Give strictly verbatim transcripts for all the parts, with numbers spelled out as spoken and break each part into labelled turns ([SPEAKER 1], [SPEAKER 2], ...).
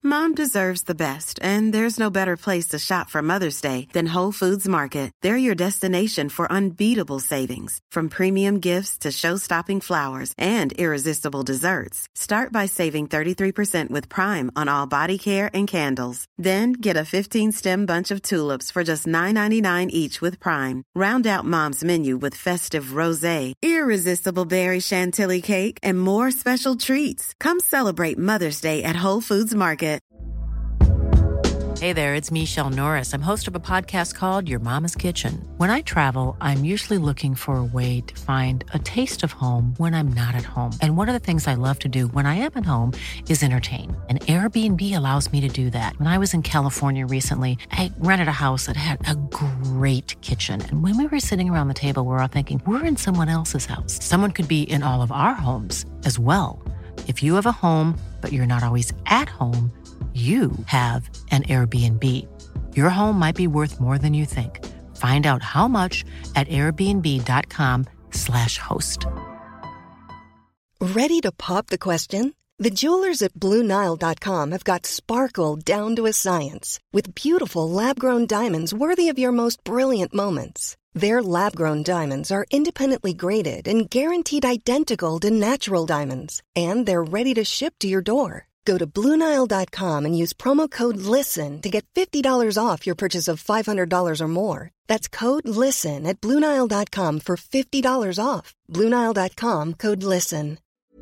[SPEAKER 1] Mom deserves the best, and there's no better place to shop for Mother's Day than Whole Foods Market. They're your destination for unbeatable savings, from premium gifts to show-stopping flowers and irresistible desserts. Start by saving thirty-three percent with Prime on all body care and candles. Then get a fifteen-stem bunch of tulips for just nine ninety-nine each with Prime. Round out Mom's menu with festive rosé, irresistible berry chantilly cake, and more special treats. Come celebrate Mother's Day at Whole Foods Market.
[SPEAKER 2] Hey there, it's Michelle Norris. I'm host of a podcast called Your Mama's Kitchen. When I travel, I'm usually looking for a way to find a taste of home when I'm not at home. And one of the things I love to do when I am at home is entertain. And Airbnb allows me to do that. When I was in California recently, I rented a house that had a great kitchen. And when we were sitting around the table, we were all thinking, we're in someone else's house. Someone could be in all of our homes as well. If you have a home, but you're not always at home, you have an Airbnb. Your home might be worth more than you think. Find out how much at airbnb.com slash host.
[SPEAKER 3] Ready to pop the question? The jewelers at Blue Nile dot com have got sparkle down to a science with beautiful lab-grown diamonds worthy of your most brilliant moments. Their lab-grown diamonds are independently graded and guaranteed identical to natural diamonds, and they're ready to ship to your door. Go to Blue Nile dot com and use promo code LISTEN to get fifty dollars off your purchase of five hundred dollars or more. That's code LISTEN at Blue Nile dot com for fifty dollars off. Blue Nile dot com, code LISTEN.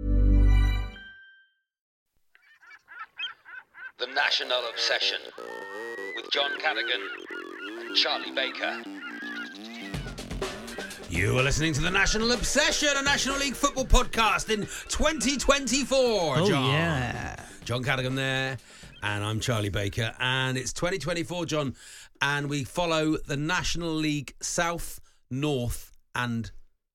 [SPEAKER 4] The National Obsession with John Cadogan and Charlie Baker.
[SPEAKER 5] You are listening to The National Obsession, a National League football podcast in twenty twenty-four,
[SPEAKER 6] oh,
[SPEAKER 5] John.
[SPEAKER 6] yeah.
[SPEAKER 5] John Cadogan there, and I'm Charlie Baker, and it's twenty twenty-four, John, and we follow the National League South, North, and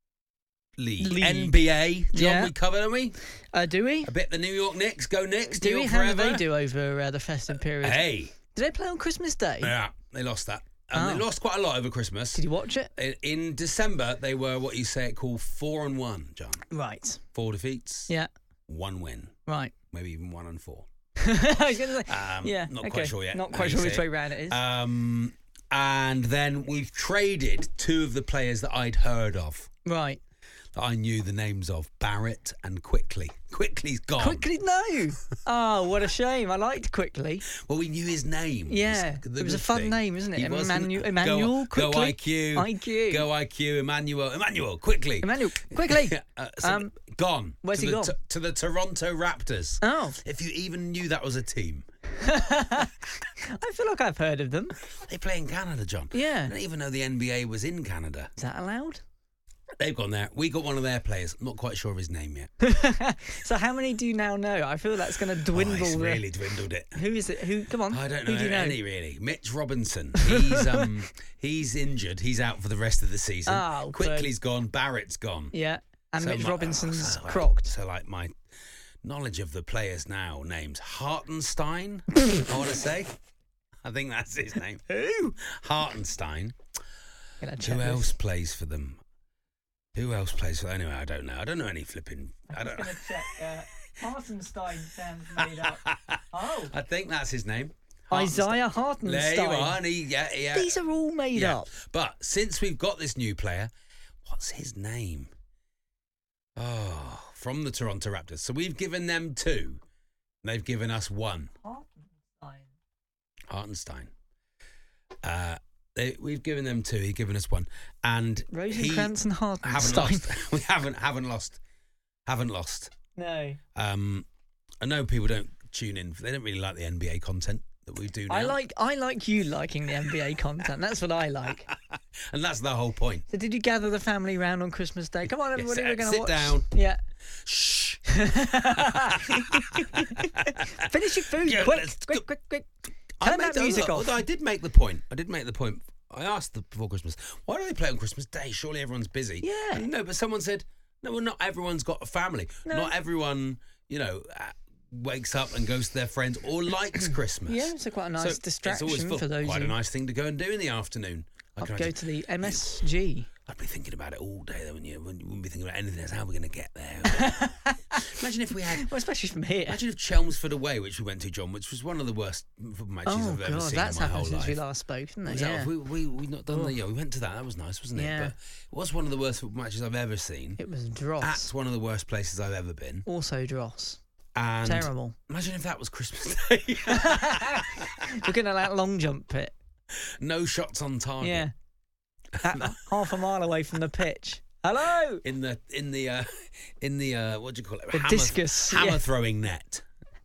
[SPEAKER 5] League.
[SPEAKER 6] League.
[SPEAKER 5] N B A, John,
[SPEAKER 6] Yeah.
[SPEAKER 5] we covered, don't we?
[SPEAKER 6] Uh, do we?
[SPEAKER 5] A bit the New York Knicks, go Knicks,
[SPEAKER 6] Do
[SPEAKER 5] New
[SPEAKER 6] we?
[SPEAKER 5] York
[SPEAKER 6] How did
[SPEAKER 5] forever.
[SPEAKER 6] they do over uh, the festive period?
[SPEAKER 5] Hey.
[SPEAKER 6] Did they play on Christmas Day?
[SPEAKER 5] Yeah, they lost that. Um,
[SPEAKER 6] Oh.
[SPEAKER 5] They lost quite a lot over Christmas.
[SPEAKER 6] Did you watch it?
[SPEAKER 5] In, in December, they were what you say it called four and one, John.
[SPEAKER 6] Right.
[SPEAKER 5] Four defeats.
[SPEAKER 6] Yeah.
[SPEAKER 5] One win.
[SPEAKER 6] Right.
[SPEAKER 5] Maybe even one and four.
[SPEAKER 6] I was gonna say,
[SPEAKER 5] Um,
[SPEAKER 6] yeah.
[SPEAKER 5] Not
[SPEAKER 6] okay.
[SPEAKER 5] quite sure yet.
[SPEAKER 6] Not
[SPEAKER 5] how
[SPEAKER 6] quite
[SPEAKER 5] you
[SPEAKER 6] sure
[SPEAKER 5] say
[SPEAKER 6] which
[SPEAKER 5] it.
[SPEAKER 6] way round it is.
[SPEAKER 5] Um, and then we've traded two of the players that I'd heard of,
[SPEAKER 6] right.
[SPEAKER 5] that I knew the names of, Barrett and Quickly. Quickly's gone.
[SPEAKER 6] Quickly, no. Oh, what a shame. I liked Quickly.
[SPEAKER 5] Well, we knew his name.
[SPEAKER 6] Yeah.
[SPEAKER 5] The
[SPEAKER 6] It was a
[SPEAKER 5] good
[SPEAKER 6] fun
[SPEAKER 5] thing.
[SPEAKER 6] name, isn't it?
[SPEAKER 5] He wasn't-
[SPEAKER 6] Emmanuel- Emmanuel
[SPEAKER 5] Go,
[SPEAKER 6] Quickly?
[SPEAKER 5] Go I Q.
[SPEAKER 6] I Q.
[SPEAKER 5] Go I Q. Emmanuel. Emmanuel, Quickly.
[SPEAKER 6] Emmanuel, Quickly.
[SPEAKER 5] uh, so
[SPEAKER 6] Um,
[SPEAKER 5] gone.
[SPEAKER 6] where's
[SPEAKER 5] to
[SPEAKER 6] he
[SPEAKER 5] the,
[SPEAKER 6] gone?
[SPEAKER 5] T- to the Toronto Raptors.
[SPEAKER 6] Oh.
[SPEAKER 5] If you even knew that was a team.
[SPEAKER 6] I feel like I've heard of them.
[SPEAKER 5] They play in Canada, John.
[SPEAKER 6] Yeah.
[SPEAKER 5] I didn't even know the N B A was in Canada.
[SPEAKER 6] Is that allowed?
[SPEAKER 5] They've gone there. We got one of their players. I'm not quite sure of his name yet.
[SPEAKER 6] So how many do you now know? I feel that's going to dwindle.
[SPEAKER 5] Oh, it's
[SPEAKER 6] the-
[SPEAKER 5] really dwindled it.
[SPEAKER 6] Who is it? Who? Come on.
[SPEAKER 5] I don't
[SPEAKER 6] Who
[SPEAKER 5] know,
[SPEAKER 6] do you know?
[SPEAKER 5] any really. Mitch Robinson. He's um he's injured. He's out for the rest of the season.
[SPEAKER 6] Oh,
[SPEAKER 5] Quickly's gone. Barrett's gone.
[SPEAKER 6] Yeah. And
[SPEAKER 5] So
[SPEAKER 6] Mitch
[SPEAKER 5] my-
[SPEAKER 6] Robinson's
[SPEAKER 5] so, like-
[SPEAKER 6] crocked.
[SPEAKER 5] So like my knowledge of the players now, names Hartenstein. I want to say. I think that's his name. Who? Hartenstein.
[SPEAKER 6] Gonna check
[SPEAKER 5] Who
[SPEAKER 6] this.
[SPEAKER 5] else plays for them? Who else plays for them? Anyway, I don't know. I don't know any flipping. I
[SPEAKER 6] I'm
[SPEAKER 5] don't.
[SPEAKER 6] just going to check. Uh, Hartenstein sounds made up. Oh.
[SPEAKER 5] I think that's his name.
[SPEAKER 6] Isaiah
[SPEAKER 5] Hartenstein.
[SPEAKER 6] Hartenstein.
[SPEAKER 5] There you are. And he, yeah, yeah.
[SPEAKER 6] These are all made
[SPEAKER 5] yeah.
[SPEAKER 6] up.
[SPEAKER 5] But since we've got this new player, what's his name? Oh, from the Toronto Raptors. So we've given them two. They've given us one.
[SPEAKER 6] Hartenstein.
[SPEAKER 5] Hartenstein. Uh, they, we've given them two. He's given us one, and
[SPEAKER 6] Rosencrantz and
[SPEAKER 5] he haven't
[SPEAKER 6] Hartenstein.
[SPEAKER 5] lost. We haven't haven't lost. Haven't lost.
[SPEAKER 6] No.
[SPEAKER 5] Um, I know people don't tune in. They don't really like the N B A content that we do now.
[SPEAKER 6] I like I like you liking the N B A content. That's what I like.
[SPEAKER 5] and that's the whole point.
[SPEAKER 6] So did you gather the family round on Christmas Day? Come on, everybody,
[SPEAKER 5] Yes,
[SPEAKER 6] we're going to
[SPEAKER 5] sit
[SPEAKER 6] watch.
[SPEAKER 5] down.
[SPEAKER 6] Yeah.
[SPEAKER 5] Shh.
[SPEAKER 6] Finish your food,
[SPEAKER 5] Yeah,
[SPEAKER 6] quick,
[SPEAKER 5] let's
[SPEAKER 6] quick,
[SPEAKER 5] go.
[SPEAKER 6] quick, quick.
[SPEAKER 5] I
[SPEAKER 6] Turn
[SPEAKER 5] made
[SPEAKER 6] that
[SPEAKER 5] the-
[SPEAKER 6] music
[SPEAKER 5] look,
[SPEAKER 6] off.
[SPEAKER 5] although I did make the point. I did make the point. I asked the, before Christmas, why do they play on Christmas Day? Surely everyone's busy.
[SPEAKER 6] Yeah.
[SPEAKER 5] And no, but someone said, no, well, not everyone's got a family.
[SPEAKER 6] No.
[SPEAKER 5] Not everyone, you know, uh, wakes up and goes to their friends or likes Christmas.
[SPEAKER 6] Yeah, it's a quite a nice
[SPEAKER 5] So
[SPEAKER 6] distraction
[SPEAKER 5] it's always
[SPEAKER 6] for those
[SPEAKER 5] Quite
[SPEAKER 6] who-
[SPEAKER 5] a nice thing to go and do in the afternoon. I
[SPEAKER 6] I'd
[SPEAKER 5] can
[SPEAKER 6] go
[SPEAKER 5] imagine-
[SPEAKER 6] to the M S G.
[SPEAKER 5] I'd be thinking about it all day, though, wouldn't you? Wouldn't you wouldn't be thinking about anything else. How are we going to get there? Imagine if we had.
[SPEAKER 7] Well, especially from here.
[SPEAKER 5] Imagine if Chelmsford away, which we went to, John, which was one of the worst football matches
[SPEAKER 7] Oh
[SPEAKER 5] I've ever
[SPEAKER 7] God,
[SPEAKER 5] seen
[SPEAKER 7] that's
[SPEAKER 5] in my
[SPEAKER 7] happened
[SPEAKER 5] whole
[SPEAKER 7] since
[SPEAKER 5] life.
[SPEAKER 7] we last spoke, isn't it?
[SPEAKER 5] Was
[SPEAKER 7] Yeah.
[SPEAKER 5] that, we we we not done
[SPEAKER 7] Oh.
[SPEAKER 5] the yeah. We went to that. That was nice, wasn't it?
[SPEAKER 7] Yeah.
[SPEAKER 5] But it was one of the worst football matches I've ever seen.
[SPEAKER 7] It was dross.
[SPEAKER 5] That's one of the worst places I've ever been.
[SPEAKER 7] Also dross.
[SPEAKER 5] And
[SPEAKER 7] Terrible.
[SPEAKER 5] Imagine if that was Christmas Day.
[SPEAKER 7] Looking at that long jump pit.
[SPEAKER 5] No shots on target.
[SPEAKER 7] Yeah. That, half a mile away from the pitch. Hello.
[SPEAKER 5] In the in the uh, in the uh, what do you call it?
[SPEAKER 7] The
[SPEAKER 5] hammer,
[SPEAKER 7] discus,
[SPEAKER 5] hammer
[SPEAKER 7] yeah.
[SPEAKER 5] throwing net.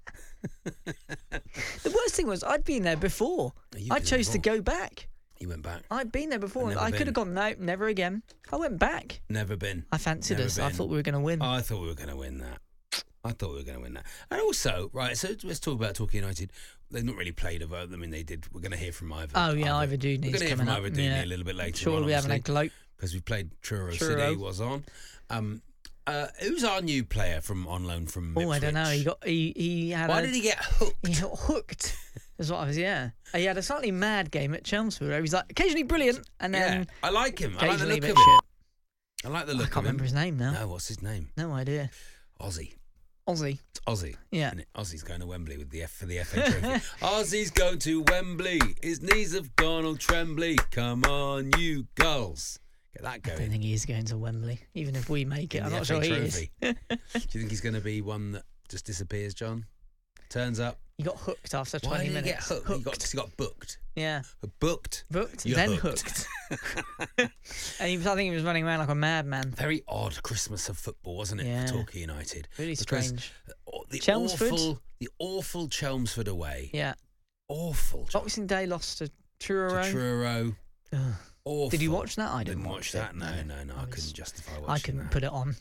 [SPEAKER 7] The worst thing was I'd been there before.
[SPEAKER 5] You've
[SPEAKER 7] I
[SPEAKER 5] been
[SPEAKER 7] chose to
[SPEAKER 5] before.
[SPEAKER 7] go back.
[SPEAKER 5] You went back.
[SPEAKER 7] I'd been there before.
[SPEAKER 5] I've never
[SPEAKER 7] I could
[SPEAKER 5] been.
[SPEAKER 7] have gone, no, never again. I went back.
[SPEAKER 5] Never been.
[SPEAKER 7] I fancied
[SPEAKER 5] Never
[SPEAKER 7] us. I
[SPEAKER 5] been.
[SPEAKER 7] thought we were going to win.
[SPEAKER 5] I thought we were going to win that. I thought we were going to win that. And also, right, so let's talk about Torquay United. They've not really played of I mean, they did. We're going to hear from Ivor.
[SPEAKER 7] Oh, yeah, Ivor Dudney's
[SPEAKER 5] We're going to hear from
[SPEAKER 7] coming
[SPEAKER 5] Ivor
[SPEAKER 7] up,
[SPEAKER 5] Dudney
[SPEAKER 7] yeah.
[SPEAKER 5] a little bit later
[SPEAKER 7] Sure,
[SPEAKER 5] on,
[SPEAKER 7] we'll be having a
[SPEAKER 5] obviously,
[SPEAKER 7] gloat.
[SPEAKER 5] because we played Truro
[SPEAKER 7] Truro.
[SPEAKER 5] City was on. Um, uh, who's our new player from on loan from Ipswich?
[SPEAKER 7] Oh, I don't know. He got he he had.
[SPEAKER 5] Why
[SPEAKER 7] a,
[SPEAKER 5] did he get hooked?
[SPEAKER 7] He got hooked. Is what I was. Yeah, he had a slightly mad game at Chelmsford. Where he was like occasionally brilliant, and then
[SPEAKER 5] yeah, I like him. I like the
[SPEAKER 7] occasionally a
[SPEAKER 5] look
[SPEAKER 7] bit
[SPEAKER 5] of him.
[SPEAKER 7] shit.
[SPEAKER 5] I like the
[SPEAKER 7] I
[SPEAKER 5] look
[SPEAKER 7] can't
[SPEAKER 5] of him.
[SPEAKER 7] remember his name now.
[SPEAKER 5] No, what's his name?
[SPEAKER 7] No idea.
[SPEAKER 5] Ozzy.
[SPEAKER 7] Aussie.
[SPEAKER 5] It's Ozzy.
[SPEAKER 7] Yeah.
[SPEAKER 5] Isn't it? Ozzy's going to Wembley with the F for the F A Trophy. Ozzy's going to Wembley. His knees have gone all trembly. Come on, you girls. Get that
[SPEAKER 7] I
[SPEAKER 5] going.
[SPEAKER 7] don't think he's going to Wembley, even if we make it.
[SPEAKER 5] In
[SPEAKER 7] I'm
[SPEAKER 5] the
[SPEAKER 7] not
[SPEAKER 5] F
[SPEAKER 7] sure
[SPEAKER 5] A
[SPEAKER 7] he is.
[SPEAKER 5] Trophy. Do you think he's going to be one that just disappears, John? Turns up.
[SPEAKER 7] He got hooked after
[SPEAKER 5] Why
[SPEAKER 7] twenty
[SPEAKER 5] did he get
[SPEAKER 7] minutes.
[SPEAKER 5] hooked? He got, he got booked.
[SPEAKER 7] Yeah.
[SPEAKER 5] Booked.
[SPEAKER 7] Booked,
[SPEAKER 5] You're
[SPEAKER 7] then
[SPEAKER 5] hooked.
[SPEAKER 7] hooked. And he was, I think he was running around like a madman.
[SPEAKER 5] Very odd Christmas of football, wasn't it,
[SPEAKER 7] Yeah.
[SPEAKER 5] for Torquay United?
[SPEAKER 7] Really
[SPEAKER 5] Because
[SPEAKER 7] strange.
[SPEAKER 5] The
[SPEAKER 7] Chelmsford?
[SPEAKER 5] awful, the awful Chelmsford away.
[SPEAKER 7] Yeah.
[SPEAKER 5] Awful. John.
[SPEAKER 7] Boxing Day lost to Truro.
[SPEAKER 5] To Truro.
[SPEAKER 7] Ugh.
[SPEAKER 5] Awful.
[SPEAKER 7] Did you watch that? I didn't,
[SPEAKER 5] didn't
[SPEAKER 7] watch,
[SPEAKER 5] watch that.
[SPEAKER 7] it.
[SPEAKER 5] No, no, no. I,
[SPEAKER 7] I was-
[SPEAKER 5] couldn't justify watching
[SPEAKER 7] I couldn't
[SPEAKER 5] that.
[SPEAKER 7] put it on.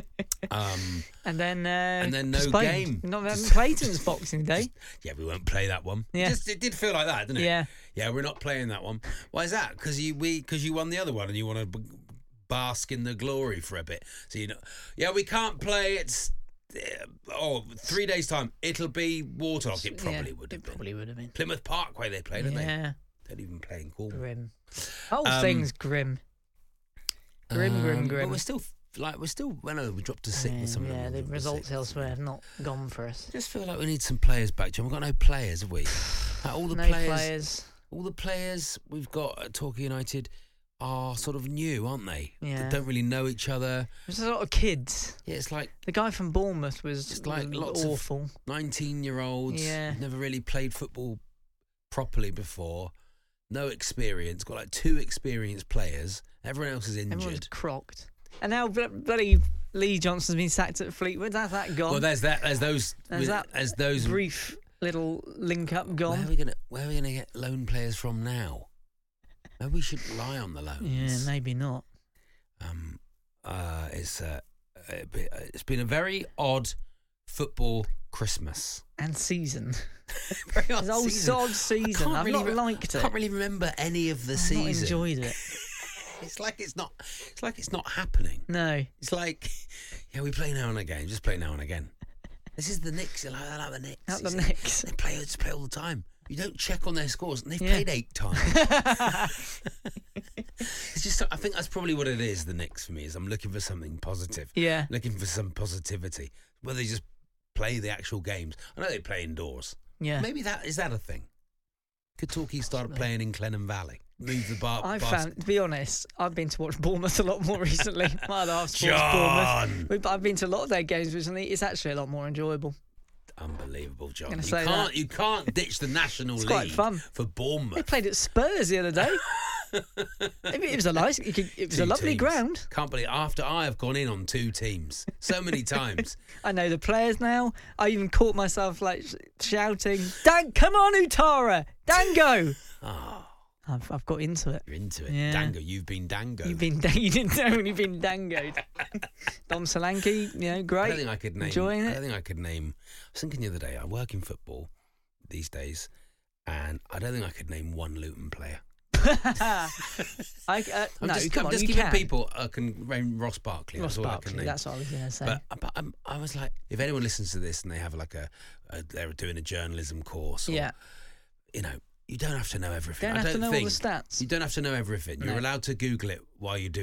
[SPEAKER 5] Um,
[SPEAKER 7] And then, uh,
[SPEAKER 5] And then no
[SPEAKER 7] postponed.
[SPEAKER 5] game.
[SPEAKER 7] Not having
[SPEAKER 5] Just-
[SPEAKER 7] Clayton's Boxing Day.
[SPEAKER 5] yeah, we won't play that one.
[SPEAKER 7] Yeah.
[SPEAKER 5] It, just, it did feel like that, didn't it?
[SPEAKER 7] Yeah.
[SPEAKER 5] Yeah, we're not playing that one. Why is that? Because you we because you won the other one and you want to b- bask in the glory for a bit. So you know, yeah, we can't play. It's uh, oh three days time. It'll be Waterlock. It probably
[SPEAKER 7] Yeah,
[SPEAKER 5] would have
[SPEAKER 7] it
[SPEAKER 5] been
[SPEAKER 7] probably would have been.
[SPEAKER 5] Plymouth Parkway. They played, didn't
[SPEAKER 7] Yeah.
[SPEAKER 5] they? They didn't even play in Cornwall.
[SPEAKER 7] Grim. Whole
[SPEAKER 5] Um,
[SPEAKER 7] thing's grim. Grim, grim,
[SPEAKER 5] Um,
[SPEAKER 7] grim.
[SPEAKER 5] But we're still like we're still. Well, no, we dropped to sixth.
[SPEAKER 7] Yeah,
[SPEAKER 5] or something.
[SPEAKER 7] yeah,
[SPEAKER 5] We
[SPEAKER 7] the
[SPEAKER 5] dropped to
[SPEAKER 7] results
[SPEAKER 5] sixth.
[SPEAKER 7] elsewhere have not gone for us.
[SPEAKER 5] I just feel like we need some players back, John. We've got no players, have we? Like all the
[SPEAKER 7] no
[SPEAKER 5] players,
[SPEAKER 7] players.
[SPEAKER 5] all the players we've got at Torquay United are sort of new, aren't they?
[SPEAKER 7] Yeah.
[SPEAKER 5] They don't really know each other.
[SPEAKER 7] There's a lot of kids.
[SPEAKER 5] Yeah, it's like
[SPEAKER 7] The guy from Bournemouth was
[SPEAKER 5] Just like lots of-
[SPEAKER 7] awful.
[SPEAKER 5] nineteen-year-olds.
[SPEAKER 7] Yeah.
[SPEAKER 5] Never really played football properly before. No experience. Got like two experienced players. Everyone else is
[SPEAKER 7] Everyone's
[SPEAKER 5] injured.
[SPEAKER 7] crocked. And now bl- bloody Lee Johnson's been sacked at Fleetwood. That's that gone.
[SPEAKER 5] Well, there's that. There's those.
[SPEAKER 7] There's that
[SPEAKER 5] There's those.
[SPEAKER 7] brief little link up
[SPEAKER 5] Where are
[SPEAKER 7] gone.
[SPEAKER 5] we gonna? Where are we gonna get loan players from now? Maybe we should rely on the loans.
[SPEAKER 7] Yeah, maybe not.
[SPEAKER 5] Um, uh, it's uh, a bit- it's been a very odd football Christmas.
[SPEAKER 7] And season.
[SPEAKER 5] Very odd
[SPEAKER 7] It's old
[SPEAKER 5] season.
[SPEAKER 7] sod
[SPEAKER 5] I
[SPEAKER 7] season.
[SPEAKER 5] can't
[SPEAKER 7] I've
[SPEAKER 5] really
[SPEAKER 7] not
[SPEAKER 5] re-
[SPEAKER 7] liked
[SPEAKER 5] I
[SPEAKER 7] it.
[SPEAKER 5] can't really remember any of the
[SPEAKER 7] I've
[SPEAKER 5] season.
[SPEAKER 7] not enjoyed it.
[SPEAKER 5] It's like it's not. It's like it's not happening.
[SPEAKER 7] No.
[SPEAKER 5] It's like, yeah, we play now and again. Just play now and again. This is the Knicks. You're like, I like the Knicks.
[SPEAKER 7] Out the
[SPEAKER 5] It's-
[SPEAKER 7] Knicks.
[SPEAKER 5] They play. Just play all the time. You don't check on their scores, and they've
[SPEAKER 7] Yeah.
[SPEAKER 5] played eight times. It's just. I think that's probably what it is. The Knicks for me is I'm looking for something positive.
[SPEAKER 7] Yeah.
[SPEAKER 5] Looking for some positivity. Where they just play the actual games. I know they play indoors.
[SPEAKER 7] Yeah.
[SPEAKER 5] Maybe that is that a thing. Could Torquay start playing in Clenham Valley? Move the bar.
[SPEAKER 7] I
[SPEAKER 5] bas-
[SPEAKER 7] found, to be honest, I've been to watch Bournemouth a lot more recently. My other half supports
[SPEAKER 5] John!
[SPEAKER 7] Bournemouth. We've- I've been to a lot of their games recently. It's actually a lot more enjoyable.
[SPEAKER 5] Unbelievable, John.
[SPEAKER 7] Gonna
[SPEAKER 5] You
[SPEAKER 7] say
[SPEAKER 5] can't.
[SPEAKER 7] that.
[SPEAKER 5] You can't ditch the National
[SPEAKER 7] It's
[SPEAKER 5] League
[SPEAKER 7] quite fun.
[SPEAKER 5] for
[SPEAKER 7] They
[SPEAKER 5] Bournemouth.
[SPEAKER 7] played at Spurs the other day. it, it was a nice. It, could- it was
[SPEAKER 5] Two
[SPEAKER 7] a lovely
[SPEAKER 5] teams.
[SPEAKER 7] ground.
[SPEAKER 5] Can't believe after I have gone in on two teams so many times.
[SPEAKER 7] I know the players now. I even caught myself like sh- shouting, "Dan, come on, Utara, Dango!"
[SPEAKER 5] Oh,
[SPEAKER 7] I've, I've got into it.
[SPEAKER 5] you're into it.
[SPEAKER 7] Yeah.
[SPEAKER 5] Dango, you've been dango.
[SPEAKER 7] You've been, you didn't know when you've been dangoed. Dom Solanke, you know,
[SPEAKER 5] I
[SPEAKER 7] great.
[SPEAKER 5] don't think I could name.
[SPEAKER 7] Enjoying
[SPEAKER 5] I
[SPEAKER 7] it.
[SPEAKER 5] don't think I could name. I was thinking the other day. I work in football these days, and I don't think I could name one Luton player.
[SPEAKER 7] I, uh,
[SPEAKER 5] I'm
[SPEAKER 7] no,
[SPEAKER 5] just,
[SPEAKER 7] come
[SPEAKER 5] I'm
[SPEAKER 7] on,
[SPEAKER 5] just
[SPEAKER 7] you
[SPEAKER 5] giving
[SPEAKER 7] can.
[SPEAKER 5] people. I can name Ross Barkley.
[SPEAKER 7] Ross
[SPEAKER 5] that's all I can
[SPEAKER 7] Barkley,
[SPEAKER 5] name.
[SPEAKER 7] that's what I was going to say.
[SPEAKER 5] But, but I'm, I was like, if anyone listens to this and they have like a, a they're doing a journalism course, or,
[SPEAKER 7] yeah,
[SPEAKER 5] you know, you don't have to know everything.
[SPEAKER 7] don't
[SPEAKER 5] I
[SPEAKER 7] have
[SPEAKER 5] don't
[SPEAKER 7] to know
[SPEAKER 5] think
[SPEAKER 7] all the stats.
[SPEAKER 5] you don't have to know everything. You're
[SPEAKER 7] No.
[SPEAKER 5] allowed to Google it while you're doing it.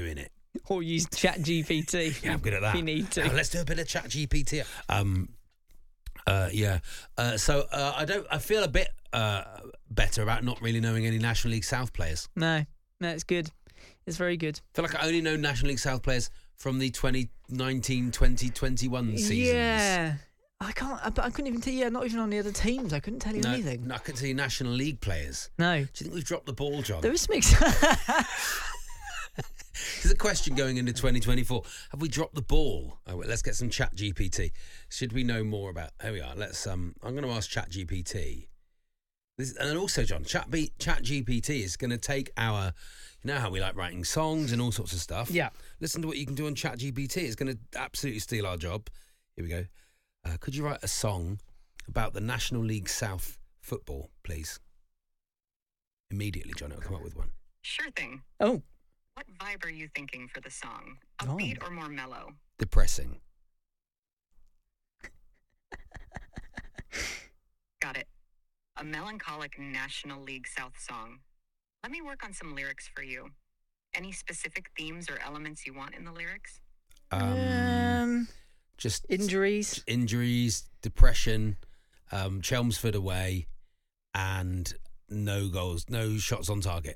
[SPEAKER 7] Or use ChatGPT.
[SPEAKER 5] Yeah, I'm good at that.
[SPEAKER 7] If you need to.
[SPEAKER 5] Oh, let's do a bit of ChatGPT. Um, uh, yeah. Uh, so uh, I don't. I feel a bit uh, better about not really knowing any National League South players.
[SPEAKER 7] No, no, it's good. It's very good.
[SPEAKER 5] I feel like I only know National League South players from the twenty nineteen twenty twenty-one seasons.
[SPEAKER 7] Yeah. I can't, I, I couldn't even tell you, yeah, not even on the other teams. I couldn't tell you
[SPEAKER 5] no,
[SPEAKER 7] anything.
[SPEAKER 5] No, I couldn't tell you National League players.
[SPEAKER 7] No.
[SPEAKER 5] Do you think we've dropped the ball, John?
[SPEAKER 7] There is some ex-
[SPEAKER 5] There's a question going into twenty twenty-four. Have we dropped the ball? Oh, wait, let's get some Chat G P T. Should we know more about... Here we are. Let's. Um, I'm going to ask Chat G P T. This, and also, John, Chat, B, Chat G P T is going to take our... You know how we like writing songs and all sorts of stuff?
[SPEAKER 7] Yeah.
[SPEAKER 5] Listen to what you can do on Chat G P T. It's going to absolutely steal our job. Here we go. Uh, could you write a song about the National League South football, please? Immediately, John, it'll come up with one.
[SPEAKER 8] Sure thing.
[SPEAKER 7] Oh.
[SPEAKER 8] What vibe are you thinking for the song? Upbeat
[SPEAKER 7] Oh.
[SPEAKER 8] or more mellow?
[SPEAKER 5] Depressing.
[SPEAKER 8] Got it. A melancholic National League South song. Let me work on some lyrics for you. Any specific themes or elements you want in the lyrics?
[SPEAKER 5] Um,
[SPEAKER 7] Um,
[SPEAKER 5] just
[SPEAKER 7] injuries.
[SPEAKER 5] injuries, depression, um, Chelmsford away, and no goals, no shots on target.